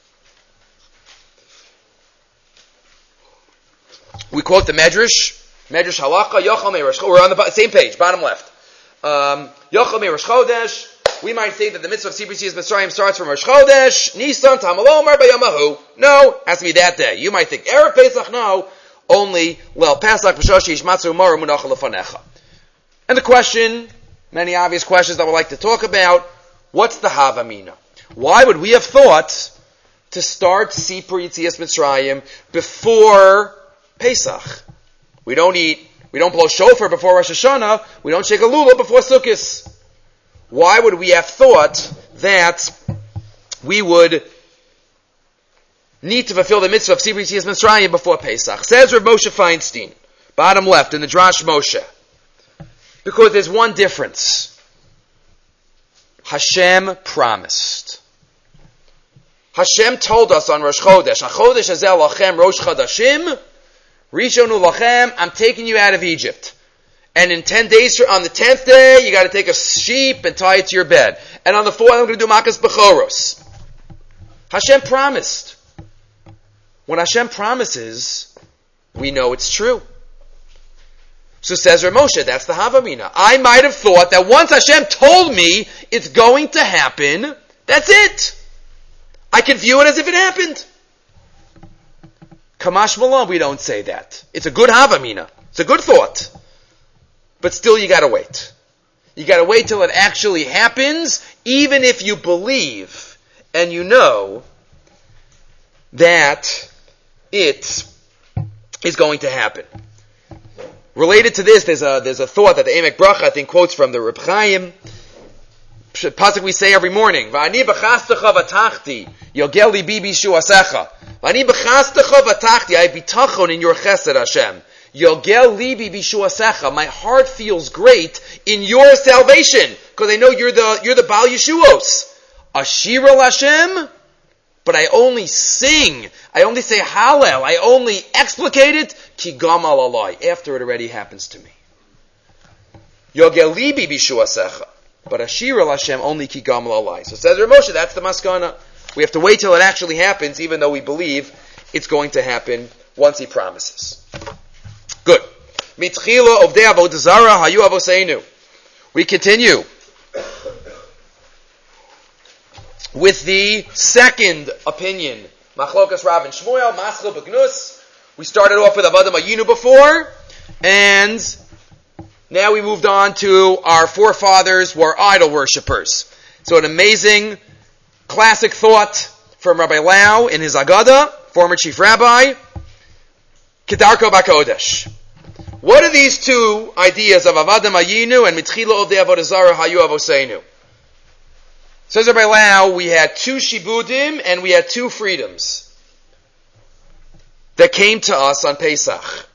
We quote the Medrash Halacha, Yachal Mei Rosh Chodesh. We're on the same page, bottom left. Yachal Mei Rosh Chodesh. We might think that the mitzvah of Sibri Tziyas Mitzrayim starts from Rosh Chodesh, Nisan, Tamalomar, Bayamahu. No, has to be that day. You might think, Erev Pesach, no, only, well, Pesach, V'shoshi, Yishmatzu, Mara, Munachal, Lefanecha. And the question, many obvious questions that we'd like to talk about, what's the Havamina? Why would we have thought to start Sibri Tziyas Mitzrayim before Pesach? We don't blow shofar before Rosh Hashanah, we don't shake a lulav before Sukkot. Why would we have thought that we would need to fulfill the mitzvah of Sibri Tziyas Mitzrayim before Pesach? Says Rav Moshe Feinstein, bottom left in the Drash Moshe. Because there's one difference. Hashem promised. Hashem told us on Rosh Chodesh, HaChodesh Hazel Lachem Rosh Chodashim, Rishonu Lachem, I'm taking you out of Egypt. And in 10 days, on the 10th day, you got to take a sheep and tie it to your bed. And on the 4th, I'm going to do Makas Bechoros. Hashem promised. When Hashem promises, we know it's true. So says Rav Moshe, that's the Havamina. I might have thought that once Hashem told me it's going to happen, that's it. I can view it as if it happened. Kamash Malam, we don't say that. It's a good Havamina. It's a good thought. But still you gotta wait. You gotta wait till it actually happens, even if you believe and you know that it is going to happen. Related to this, there's a thought that the Emek Bracha, I think, quotes from the Reb Chaim. Pasuk we say every morning, V'ani b'chastecha v'tachti, yogel libi b'shuasecha. V'ani b'chastecha v'tachti, I have bitachon in your chesed, Hashem. Yogel libi b'shuasecha. My heart feels great in your salvation, because I know you're the Baal Yeshuos. Ashira Hashem, but I only sing, I only say Hallel, I only explicate it, ki gamal alai, after it already happens to me. Yogel libi b'shuasecha. But Ashira Hashem only ki gamal alai. So says Rav Moshe, that's the maskana. We have to wait till it actually happens, even though we believe it's going to happen once He promises. Good. Mitchila of de avodah zara hayu avoseinu. We continue with the second opinion. Machlokas Rav and Shmuel, Maschil B'gnus. We started off with Avodah Mayinu before, and now we moved on to our forefathers were idol worshippers. So an amazing classic thought from Rabbi Lau in his Agada, former chief rabbi, Kedarko Bakodesh. What are these two ideas of Avodah Mayinu and Mitchila of the Avodah Zara Hayu Avoseinu? Says Rabbi Lau, we had two shibudim and we had two freedoms that came to us on Pesach.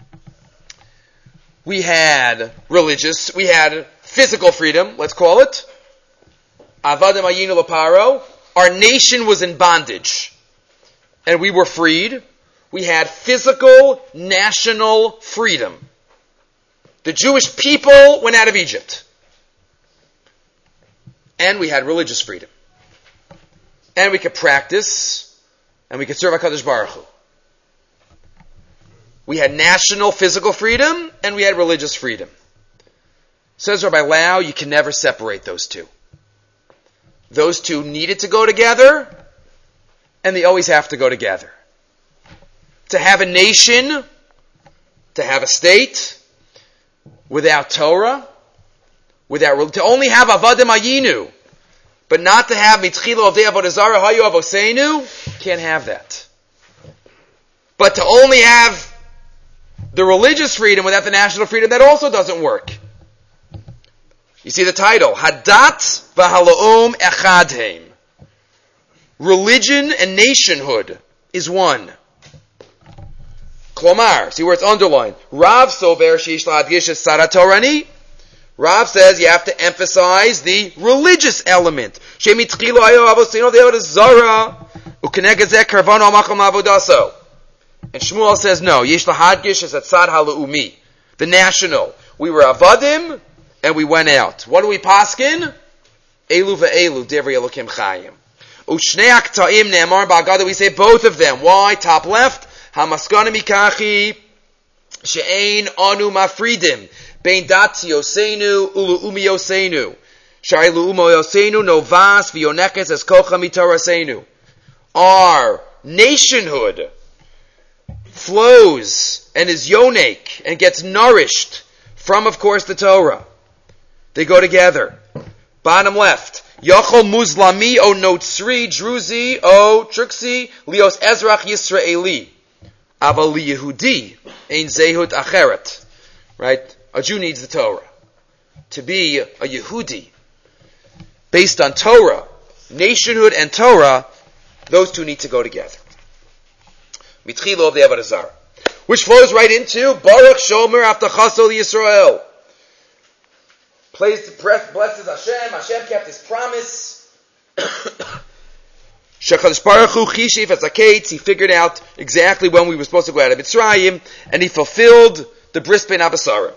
We had physical freedom, let's call it. Avodah Mayinu Laparo. Our nation was in bondage, and we were freed. We had physical national freedom. The Jewish people went out of Egypt. And we had religious freedom. And we could practice, and we could serve HaKadosh Baruch Hu. We had national physical freedom, and we had religious freedom. Says Rabbi Lau, you can never separate those two. Those two needed to go together, and they always have to go together. To have a nation, to have a state, without Torah, to only have Avodah Mayinu, but not to have Mitchila of the Avodah Zara Hayu Avoseinu, can't have that. But to only have the religious freedom without the national freedom, that also doesn't work. You see the title, Hadat v'Halaom Echad Heim. Religion and nationhood is one. Klomar, see where it's underlined. Rav Sover Sheish La'adgish Es Tzad HaTorani. Rav says you have to emphasize the religious element. Shemitchilo Hayu Avoseinu Avodah Zara u'keneged zeh karvano amachal ma'avodaso. And Shmuel says no. Yesh La'adgish Es Tzad HaLe'umi. The national. We were avadim and we went out. What do we paskin? Elu ve'elu Divrei Elokim Chayim. U'shnei akta'im ne'amar ba'agada. We say both of them. Why? Top left. Hamaskana mikachi she'ein anu mafridim bein datzi yoseinu ulu'umi yoseinu shari lu'umo yoseinu novas v'yonekes es kocha mitorasenu. Our nationhood flows and is yonek and gets nourished from, of course, the Torah. They go together. Bottom left. Yochol Muslami o Notzri Druzi o Trixi Lios Ezrach Yisraeli. Aval Yehudi ein zehut acheret. Right? A Jew needs the Torah. To be a Yehudi, based on Torah, nationhood and Torah, those two need to go together. Mitchilo of the Avodah Zara. Which flows right into Baruch Shomer Avtachaso Yisrael. Blesses Hashem. Hashem kept His promise. Shechadash Baruch Hu Chishiv as a Kates. He figured out exactly when we were supposed to go out of Mitzrayim, and He fulfilled the Bris Ben Abasara.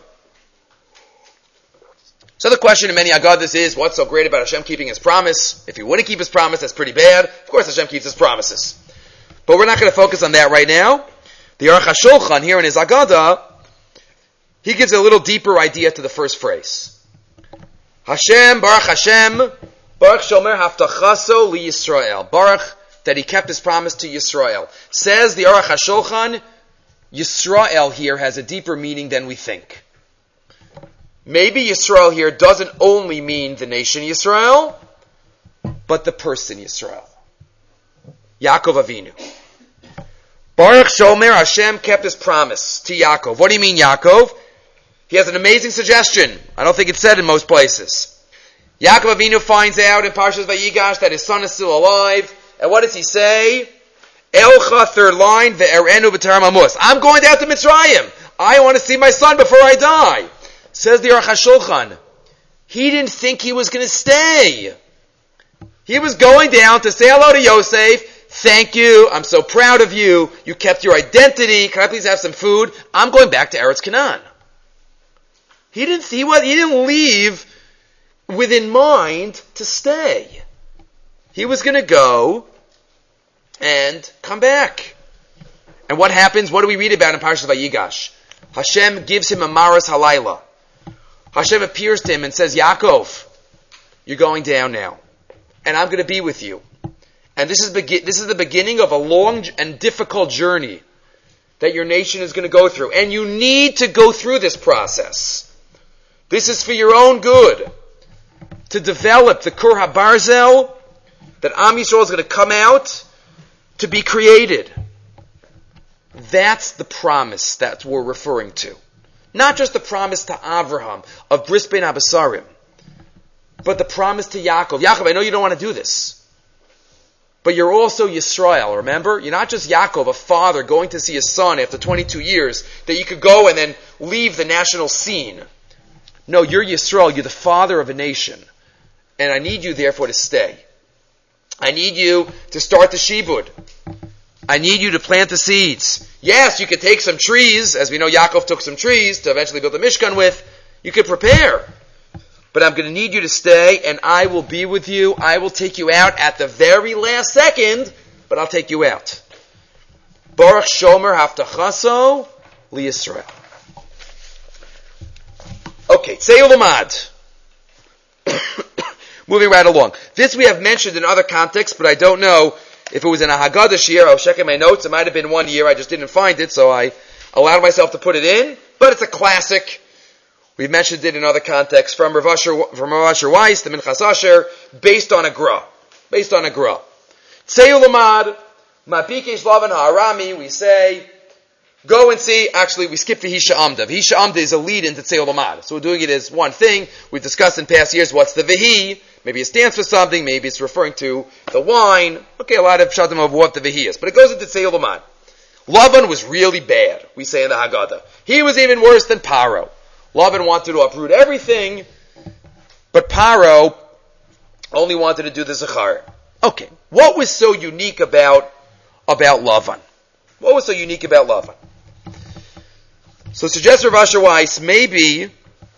So the question in many Agadas is, what's so great about Hashem keeping His promise? If He wouldn't keep His promise, that's pretty bad. Of course Hashem keeps His promises. But we're not going to focus on that right now. The Aruch HaShulchan here in his Agada, he gives a little deeper idea to the first phrase. Hashem, Baruch Shomer Haftachaso li Yisrael. Baruch, that he kept his promise to Yisrael. Says the Aruch HaShulchan, Yisrael here has a deeper meaning than we think. Maybe Yisrael here doesn't only mean the nation Yisrael, but the person Yisrael. Yaakov Avinu. Baruch Shomer, Hashem kept his promise to Yaakov. What do you mean, Yaakov? He has an amazing suggestion. I don't think it's said in most places. Yaakov Avinu finds out in Parshas Vayigash that his son is still alive. And what does he say? Elcha, third line, ve'erenu b'taram amus. I'm going down to Mitzrayim. I want to see my son before I die. Says the Aruch HaShulchan. He didn't think he was going to stay. He was going down to say hello to Yosef. Thank you. I'm so proud of you. You kept your identity. Can I please have some food? I'm going back to Eretz Canaan. He didn't leave with in mind to stay. He was going to go and come back. And what happens? What do we read about in Parashat Vayigash? Hashem gives him a Maras Halayla. Hashem appears to him and says, Yaakov, you're going down now. And I'm going to be with you. And this is the beginning of a long and difficult journey that your nation is going to go through. And you need to go through this process. This is for your own good. To develop the Kur HaBarzel, that Am Yisrael is going to come out to be created. That's the promise that we're referring to. Not just the promise to Avraham of Bris Bein HaBasarim, but the promise to Yaakov. Yaakov, I know you don't want to do this. But you're also Yisrael, remember? You're not just Yaakov, a father going to see his son after 22 years, that you could go and then leave the national scene. No, you're Yisrael, you're the father of a nation. And I need you, therefore, to stay. I need you to start the Shibud. I need you to plant the seeds. Yes, you could take some trees, as we know Yaakov took some trees to eventually build a Mishkan with. You could prepare. But I'm going to need you to stay, and I will be with you. I will take you out at the very last second, but I'll take you out. Baruch Shomer Haftachaso li Yisrael. Okay, Tzei Ulamad. Moving right along. This we have mentioned in other contexts, but I don't know if it was in a Haggadah year. I was checking my notes. It might have been one year. I just didn't find it, so I allowed myself to put it in. But it's a classic. We've mentioned it in other contexts from Rav Asher Weiss, the Minchas Asher, based on a Gra. Tzei Ulamad, Ma'bikesh Lavan Ha'arami, we say, go and see, actually we skip V'hisha Amda. V'hisha Amda is a lead into Tzei Ulamad. So we're doing it as one thing. We've discussed in past years what's the V'hi. Maybe it stands for something, maybe it's referring to the wine. Okay, a lot of pshatim of what the V'hi is. But it goes into Tzei Ulamad. Lavan was really bad, we say in the Haggadah. He was even worse than Paro. Lavan wanted to uproot everything, but Paro only wanted to do the Zachar. Okay, what was so unique about Lavan? What was so unique about Lavan? So suggests Rav Asher Weiss, maybe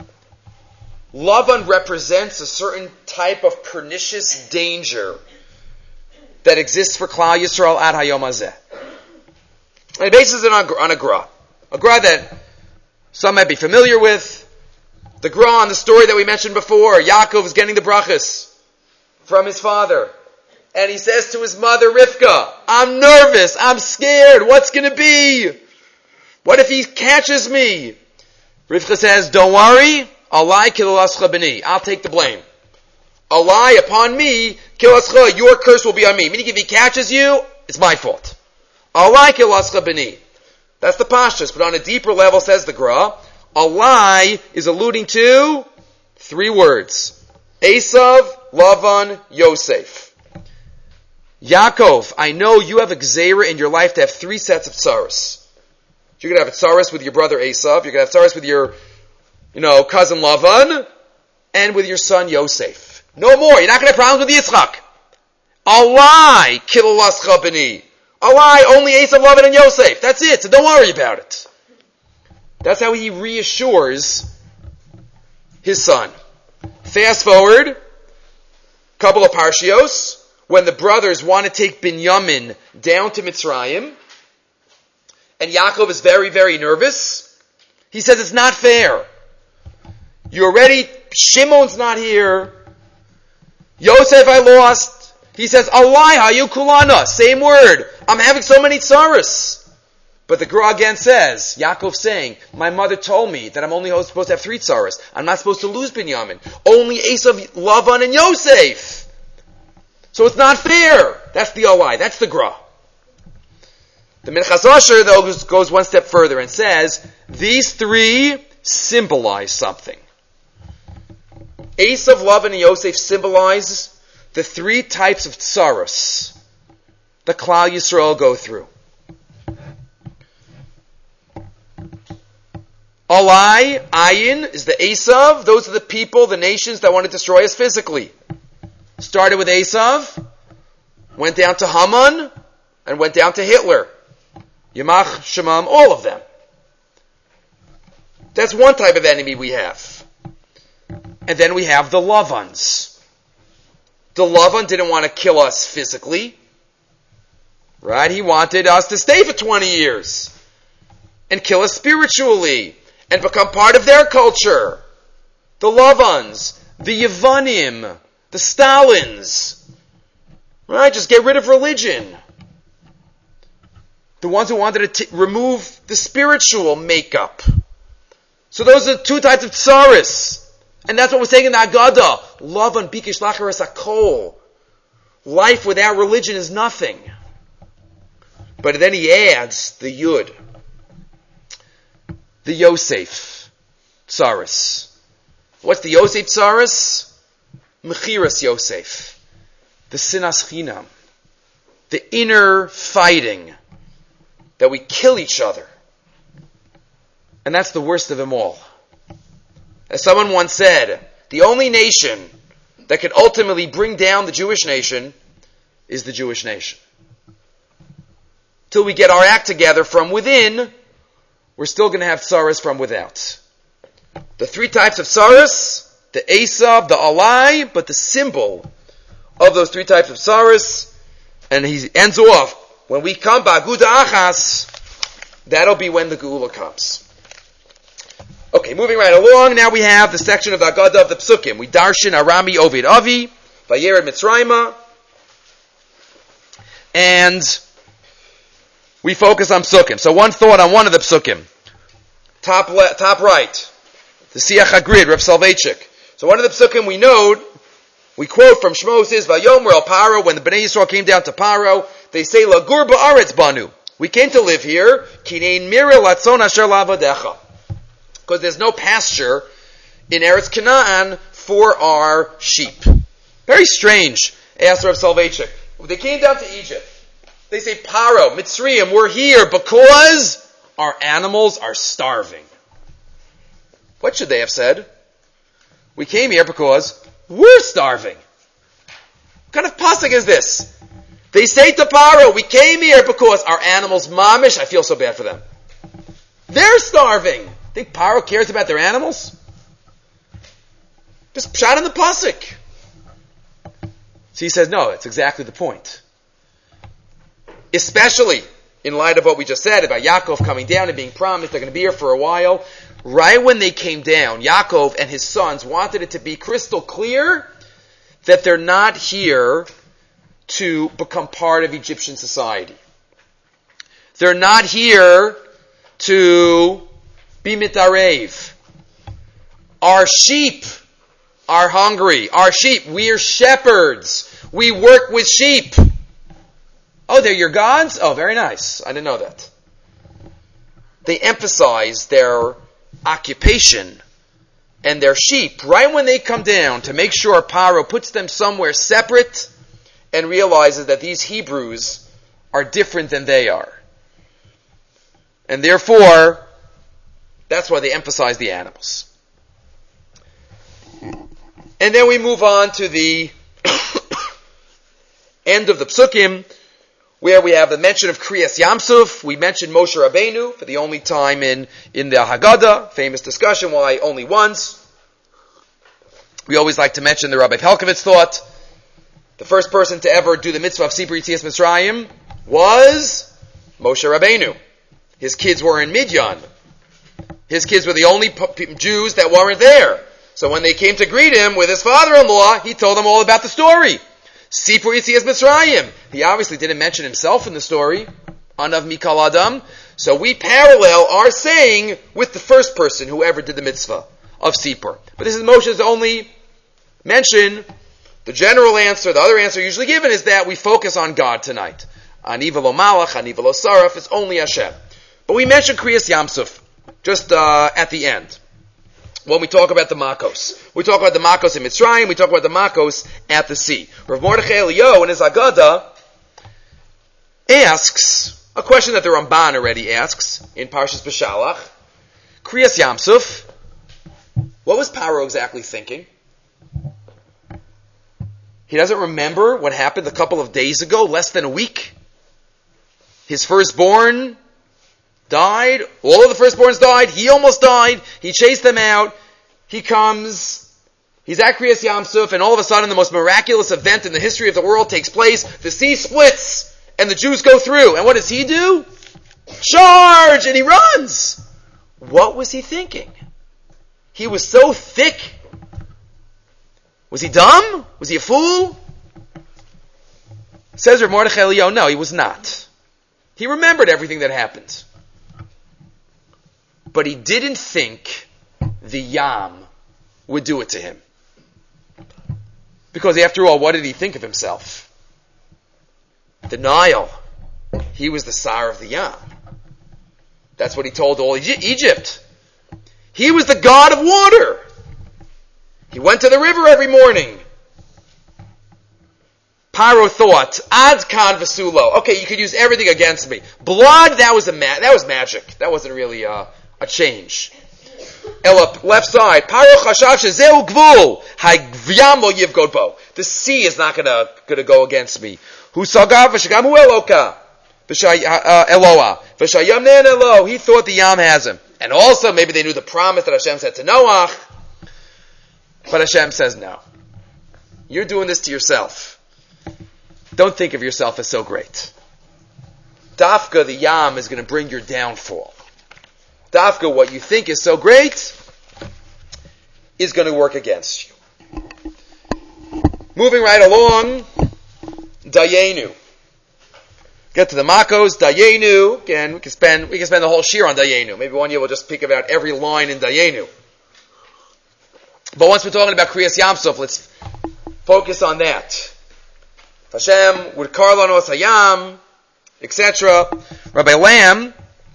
Lavan represents a certain type of pernicious danger that exists for Klal Yisrael ad Hayom Hazeh. And it bases it on a Gra that some might be familiar with. The Gra on the story that we mentioned before. Yaakov is getting the brachas from his father. And he says to his mother, Rivka, I'm nervous, I'm scared, what's going to be? What if he catches me? Rivka says, don't worry, Alai kilascha b'ni, I'll take the blame. Alai upon me, kilascha, your curse will be on me. Meaning if he catches you, it's my fault. Alai kilascha b'ni. That's the pashtus, but on a deeper level, says the Gra, Alai is alluding to 3 words. Esav, Lavan, Yosef. Yaakov, I know you have a gzeira in your life to have 3 sets of tzaros. You're going to have a tzaros with your brother Esav, you're going to have tzaros with your, cousin Lavan, and with your son Yosef. No more. You're not going to have problems with Yitzchak. Alai, kilalascha b'ni. Alai, only Esav, Lavan, and Yosef. That's it. So don't worry about it. That's how he reassures his son. Fast forward, couple of parshios. when the brothers want to take Binyamin down to Mitzrayim, and Yaakov is very, very nervous, he says it's not fair. Shimon's not here. Yosef I lost. He says, Alai hayu kulana. Same word. I'm having so many tsaros. But the Gra again says, Yaakov saying, my mother told me that I'm only supposed to have 3 tsaros. I'm not supposed to lose Binyamin. Only Esav, Lavan, and Yosef. So it's not fair. That's the Alai. That's the Gra. The Minchas Asher, though, goes one step further and says, these 3 symbolize something. Esav, Lavan, and Yosef symbolize the 3 types of tsaros the Klal Yisrael go through. Alai, Ayin, is the Esav. Those are the people, the nations that want to destroy us physically. Started with Esav, went down to Haman, and went down to Hitler. Yamach, Shemam, all of them. That's one type of enemy we have. And then we have the Lavans. The Lavan didn't want to kill us physically. Right? He wanted us to stay for 20 years. And kill us spiritually. And become part of their culture. The Lavans. The Yevanim. The Stalins. Right? Just get rid of religion. The ones who wanted to remove the spiritual makeup. So those are 2 types of tsaris. And that's what we're saying in the Haggadah. Lavan bikish lacharas hakol. Life without religion is nothing. But then he adds the Yud. The Yosef tsaris. What's the Yosef tsaris? Mechiras Yosef. The sinas chinam. The inner fighting. That we kill each other. And that's the worst of them all. As someone once said, the only nation that can ultimately bring down the Jewish nation is the Jewish nation. Till we get our act together from within, we're still going to have tsaras from without. The 3 types of tsaras, the Esav, the Alai, but the symbol of those 3 types of tsaras, and he ends off, when we come, Ba'aguda Achas, that'll be when the Geula comes. Okay, moving right along, now we have the section of the Haggadah of the Psukim. We darshan Arami Ovid Avi, Vayered Mitzrayma, and we focus on Psukim. So one thought on one of the Psukim. Top right, the Siach HaGrid, Reb Soloveitchik. So one of the Psukim we quote from Shmos is, Vayomer El Paro, when the Bnei Yisrael came down to Paro, they say, Lagur Ba'aretz Banu. We came to live here, Kinein Mira Latzon Asher Lavadecha. Because there's no pasture in Eretz Canaan for our sheep. Very strange, asked Reb Soloveitchik. They came down to Egypt. They say, Paro, Mitzrayim, we're here because our animals are starving. What should they have said? We came here because we're starving. What kind of pasuk is this? They say to Paro, we came here because our animals mamish, I feel so bad for them. They're starving. Think Paro cares about their animals? Just shot in the pasuk. So he says, no, it's exactly the point. Especially in light of what we just said about Yaakov coming down and being promised they're going to be here for a while. Right when they came down, Yaakov and his sons wanted it to be crystal clear that they're not here to become part of Egyptian society. They're not here to be mitarev. Our sheep are hungry. Our sheep, we're shepherds. We work with sheep. Oh, they're your gods? Oh, very nice. I didn't know that. They emphasize their occupation and their sheep right when they come down to make sure Paro puts them somewhere separate and realizes that these Hebrews are different than they are. And therefore, that's why they emphasize the animals. And then we move on to the end of the Psukim, where we have the mention of Kriyas Yamsuf. We mentioned Moshe Rabbeinu for the only time in the Haggadah. Famous discussion, why only once. We always like to mention the Rabbi Pelkovitz thought The first person to ever do the mitzvah of Sipur Yetzias Mitzrayim was Moshe Rabbeinu. His kids were in Midian. His kids were the only Jews that weren't there. So when they came to greet him with his father-in-law, he told them all about the story. Sipur Yetzias Mitzrayim. He obviously didn't mention himself in the story. Anav Mikal Adam. So we parallel our saying with the first person who ever did the mitzvah of Sipur. But this is Moshe's only mention. The general answer, the other answer usually given, is that we focus on God tonight. Ani v'lo malach, ani v'lo saraf, it's only Hashem. But we mentioned Kriyas Yamsuf just at the end, when we talk about the Makos. We talk about the Makos in Mitzrayim, we talk about the Makos at the sea. Rav Mordechai Eliyahu in his Agada asks a question that the Ramban already asks in Parshas Beshalach. Kriyas Yamsuf, what was Paro exactly thinking? He doesn't remember what happened a couple of days ago, less than a week. His firstborn died. All of the firstborns died. He almost died. He chased them out. He comes. He's at Kriyas Yamsuf, and all of a sudden the most miraculous event in the history of the world takes place. The sea splits, and the Jews go through. And what does he do? Charge! And he runs. What was he thinking? He was so thick. Was he dumb? Was he a fool? Says Rav Mordechai Eliyahu, no, he was not. He remembered everything that happened. But he didn't think the Yam would do it to him. Because after all, what did he think of himself? The Nile. He was the sire of the Yam. That's what he told all Egypt. He was the god of water. He went to the river every morning. Paro thought, Ad kan v'sulo. Okay, you could use everything against me. Blood, that was magic. That wasn't really a change. Ella, left side. Paro chashav shezeu gvul. Hayam lo yivgod bo. The sea is not gonna go against me. Hu sagav v'shagamu eloka. Eloah. V'shayam nen elo. He thought the Yam has him. And also, maybe they knew the promise that Hashem said to Noach. But Hashem says, no. You're doing this to yourself. Don't think of yourself as so great. Dafka, the Yam, is going to bring your downfall. Dafka, what you think is so great, is going to work against you. Moving right along, Dayenu. Get to the Makos, Dayenu. Again, we can spend the whole shir on Dayenu. Maybe one year we'll just pick about every line in Dayenu. But once we're talking about Kriyas Yamsuf, let's focus on that. Hashem would Karlanos Hayam, etc. Rabbi Lamb,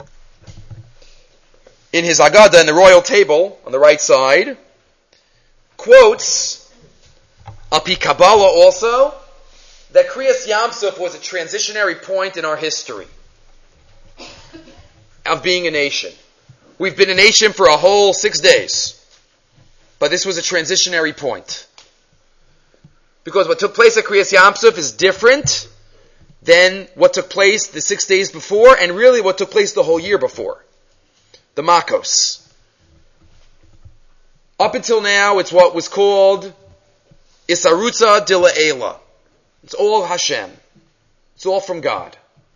in his Agada in the royal table on the right side, quotes Api Kabbalah also that Kriyas Yamsuf was a transitionary point in our history of being a nation. We've been a nation for a whole 6 days. But this was a transitionary point. Because what took place at Kriyas Yamsuf is different than what took place the 6 days before, and really what took place the whole year before. The Makos. Up until now, it's what was called Isarutza de La'ela. It's all Hashem. It's all from God.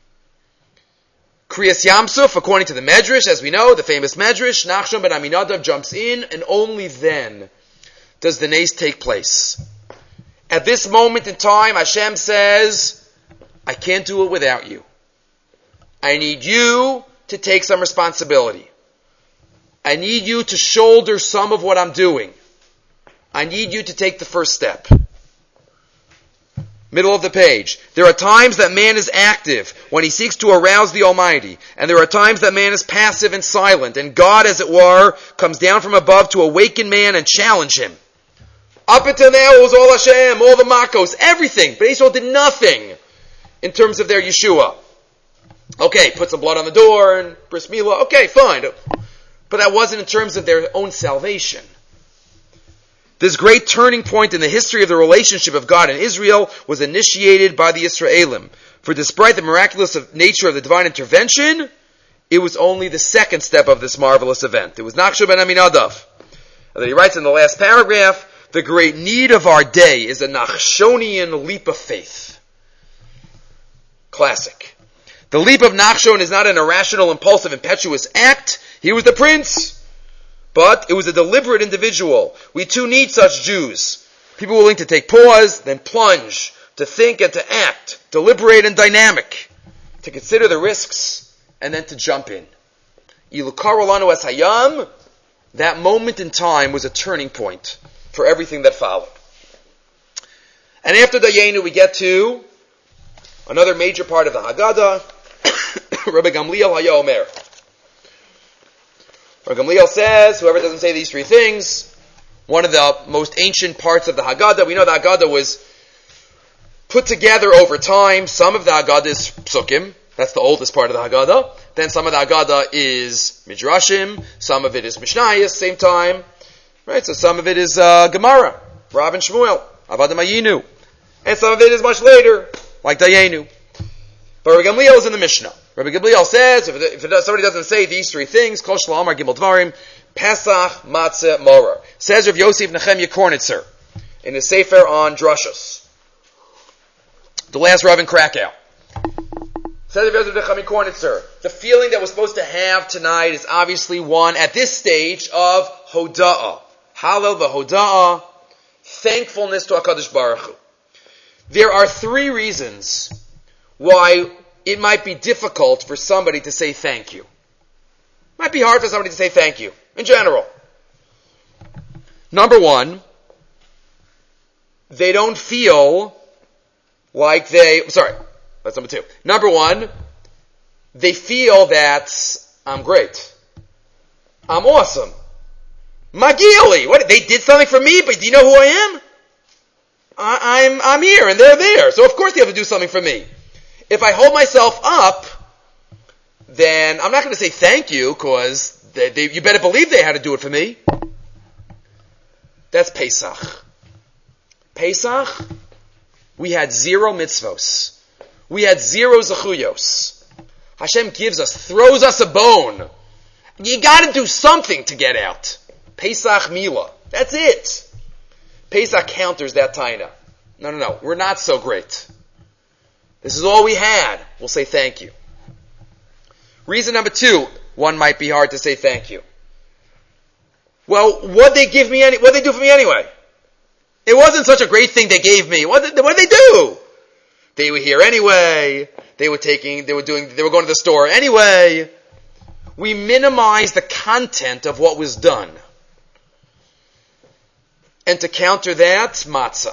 Kriyas Yamsuf, according to the Medrash, as we know, the famous Medrash, Nachshon ben Aminadav jumps in, and only then does the nace take place. At this moment in time, Hashem says, I can't do it without you. I need you to take some responsibility. I need you to shoulder some of what I'm doing. I need you to take the first step. Middle of the page. There are times that man is active when he seeks to arouse the Almighty. And there are times that man is passive and silent. And God, as it were, comes down from above to awaken man and challenge him. Up until now, it was all Hashem, all the Makos, everything. But Israel did nothing in terms of their Yeshua. Okay, put some blood on the door and bris milah. Okay, fine. But that wasn't in terms of their own salvation. This great turning point in the history of the relationship of God and Israel was initiated by the Israelim. For despite the miraculous nature of the divine intervention, it was only the second step of this marvelous event. It was Nachshon ben Aminadav. And then he writes in the last paragraph, The great need of our day is a Nachshonian leap of faith. Classic. The leap of Nachshon is not an irrational, impulsive, impetuous act. He was the prince. But it was a deliberate individual. We too need such Jews. People willing to take pause, then plunge, to think and to act, deliberate and dynamic, to consider the risks, and then to jump in. Ilukarolanu es hayam, that moment in time was a turning point for everything that followed. And after Dayenu, we get to another major part of the Haggadah, Rabbi Gamliel Haya Omer. Rabbi Gamliel says, whoever doesn't say these three things, one of the most ancient parts of the Haggadah, we know the Haggadah was put together over time. Some of the Haggadah is Psukim, that's the oldest part of the Haggadah. Then some of the Haggadah is Midrashim, some of it is Mishnayos, same time. Right, so some of it is Gemara, Rav and Shmuel, Avad Mayinu. And some of it is much later, like Dayenu. But Rabbi Gamliel is in the Mishnah. Rabbi Gamliel says, if somebody doesn't say these three things, Kol Shelo Amar Gimel Dvarim, Pesach Matzah Morer. Says Rav Yosef Nechemya Kornitzer in his Sefer on Drushos. The last Rav in Krakow. Says Rav Yosef Nechemya Kornitzer, the feeling that we're supposed to have tonight is obviously one, at this stage, of Hoda'ah. Hallel v'Hoda'ah, thankfulness to HaKadosh Baruch Hu. There are three reasons why it might be difficult for somebody to say thank you. It might be hard for somebody to say thank you, in general. Number one, they don't feel like that's number two. Number one, they feel that I'm great. I'm awesome. Magili, what? They did something for me, but do you know who I am? I'm here and they're there, so of course they have to do something for me. If I hold myself up, then I'm not going to say thank you, because you better believe they had to do it for me. That's Pesach. Pesach, we had 0 mitzvos. We had 0 zechuyos. Hashem throws us a bone. You got to do something to get out. Pesach Mila. That's it. Pesach counters that taina. No. We're not so great. This is all we had. We'll say thank you. Reason number 2, one might be hard to say thank you. Well, what'd they do for me anyway? It wasn't such a great thing they gave me. What did they do? They were here anyway. They were going to the store anyway. We minimize the content of what was done. And to counter that, matzah.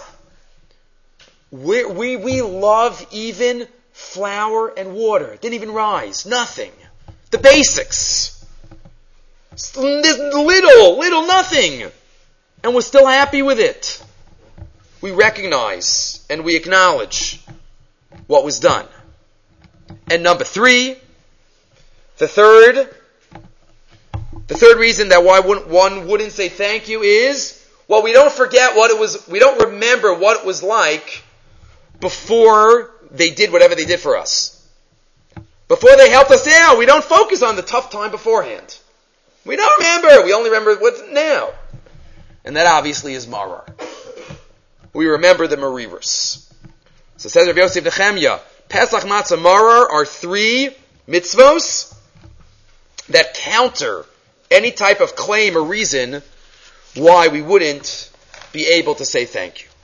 We love even flour and water. It didn't even rise. Nothing. The basics. There's little nothing. And we're still happy with it. We recognize and we acknowledge what was done. And number 3, the third reason that why one wouldn't say thank you is, well, we don't forget we don't remember what it was like before they did whatever they did for us. Before they helped us out, we don't focus on the tough time beforehand. We don't remember. We only remember what's now. And that obviously is Marar. We remember the Mariras. So says Rav Yosef Nechemya, Pesach, Matzah, Marar are 3 mitzvos that counter any type of claim or reason why we wouldn't be able to say thank you.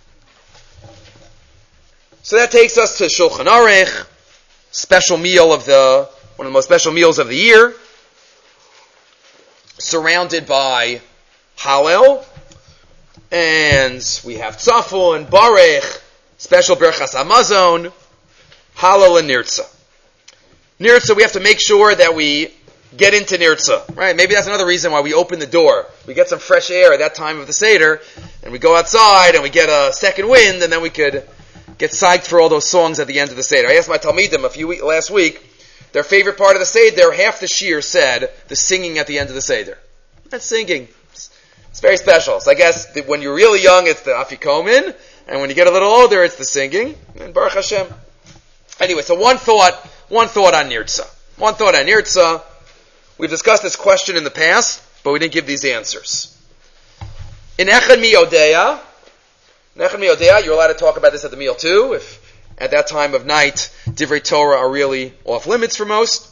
So that takes us to Shulchan Aruch, special meal one of the most special meals of the year, surrounded by Hallel, and we have Tzafon and Baruch, special Berachas Hamazon, Hallel and Nirtza. Nirtza, we have to make sure that we get into Nirtza, right? Maybe that's another reason why we open the door. We get some fresh air at that time of the Seder, and we go outside and we get a second wind, and then we could get psyched for all those songs at the end of the Seder. I asked my Talmidim last week, their favorite part of the Seder, half the shir said the singing at the end of the Seder. That's singing. It's very special. So I guess when you're really young, it's the Afikomen, and when you get a little older, it's the singing. And Baruch Hashem. Anyway, so one thought on Nirtza. We've discussed this question in the past, but we didn't give these answers. In Echad Miyodea, you're allowed to talk about this at the meal too, if at that time of night, Divrei Torah are really off limits for most.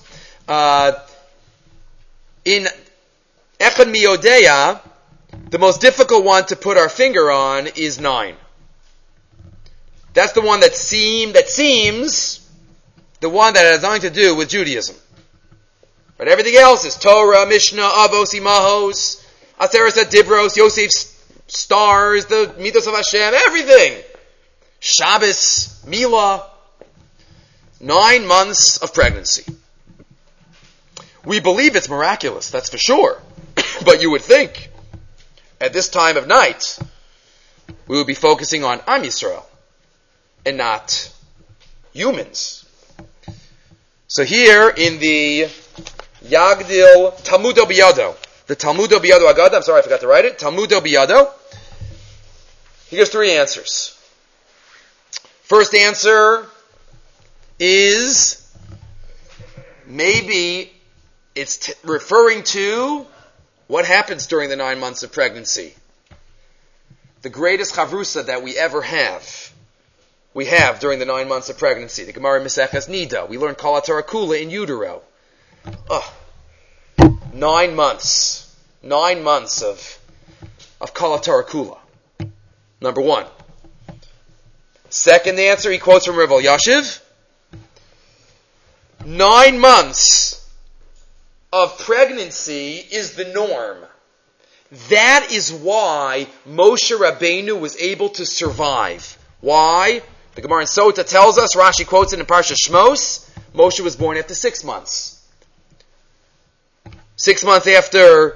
In Echad Miyodea, the most difficult one to put our finger on is 9. That's the one that seems the one that has nothing to do with Judaism. But everything else is Torah, Mishnah, Avos, Imahos, Aseres Dibros, Yosef's stars, the Midos of Hashem, everything. Shabbos, Milah. 9 months of pregnancy. We believe it's miraculous, that's for sure. But you would think, at this time of night, we would be focusing on Am Yisrael, and not humans. So here in the Yagdil Talmudo Biyado, the Talmudo Biyado Agada, I'm sorry I forgot to write it, Talmudo Biyado, he gives 3 answers. First answer is maybe it's referring to what happens during the 9 months of pregnancy. The greatest chavrusa that we ever have, we have during the 9 months of pregnancy. The Gemara Maseches Nida. We learn Kol HaTorah Kula in utero. 9 months. 9 months of Kol HaTorah Kula. Number 1. Second answer, he quotes from Rav Elyashiv. 9 months of pregnancy is the norm. That is why Moshe Rabbeinu was able to survive. Why? The Gemara in Sota tells us, Rashi quotes it in Parsha Shmos, Moshe was born after 6 months. 6 months after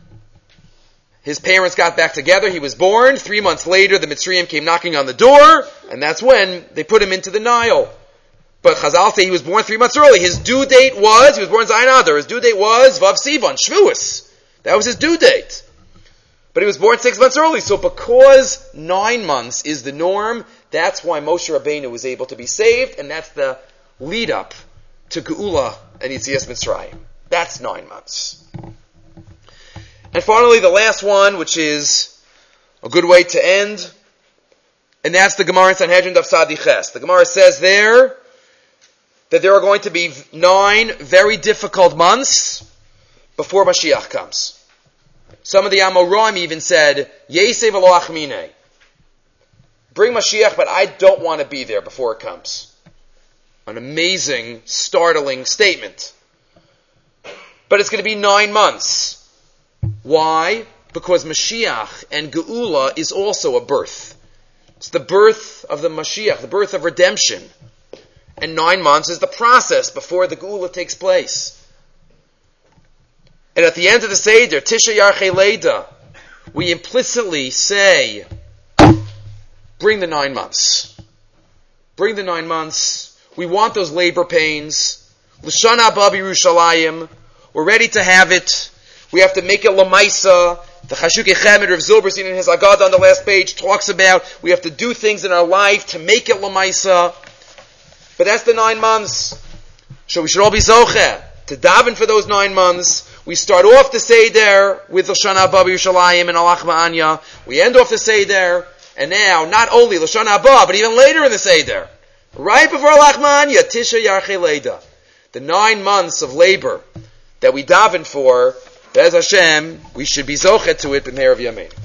his parents got back together, he was born. 3 months later, the Mitzrayim came knocking on the door, and that's when they put him into the Nile. But Chazal say he was born 3 months early. His due date was, he was born Zayin Adar, his due date was Vav Sivan, Shavuos. That was his due date. But he was born 6 months early, so because 9 months is the norm, that's why Moshe Rabbeinu was able to be saved, and that's the lead up to Geula and Yetzias Mitzrayim. That's 9 months. And finally, the last one, which is a good way to end, and that's the Gemara in Sanhedrin Daf Sadi Ches. The Gemara says there that there are going to be 9 very difficult months before Mashiach comes. Some of the Amoraim even said, Yesei v'lo achminei. Bring Mashiach, but I don't want to be there before it comes. An amazing, startling statement. But it's going to be 9 months. Why? Because Mashiach and Geula is also a birth. It's the birth of the Mashiach, the birth of redemption. And 9 months is the process before the Geula takes place. And at the end of the Seder, Tisha Yarchei Leida, we implicitly say, bring the 9 months. Bring the 9 months. We want those labor pains. L'shana haba b'Yerushalayim. We're ready to have it. We have to make it Lamaisa. The Chashukei Chemed, Rav Zilberstein in his Agada on the last page talks about we have to do things in our life to make it Lamaisa. But that's the 9 months. So we should all be Zocheh to daven for those 9 months. We start off the Seder with L'shana haba b'Yerushalayim and Alach Ma'anya. We end off the Seder, and now not only L'shana haba, but even later in the Seder, right before Alach Ma'anya, Tisha Yarchei Leida, the 9 months of labor that we daven for, Be'ez Hashem, we should be zochet to it b'meir of Yamein.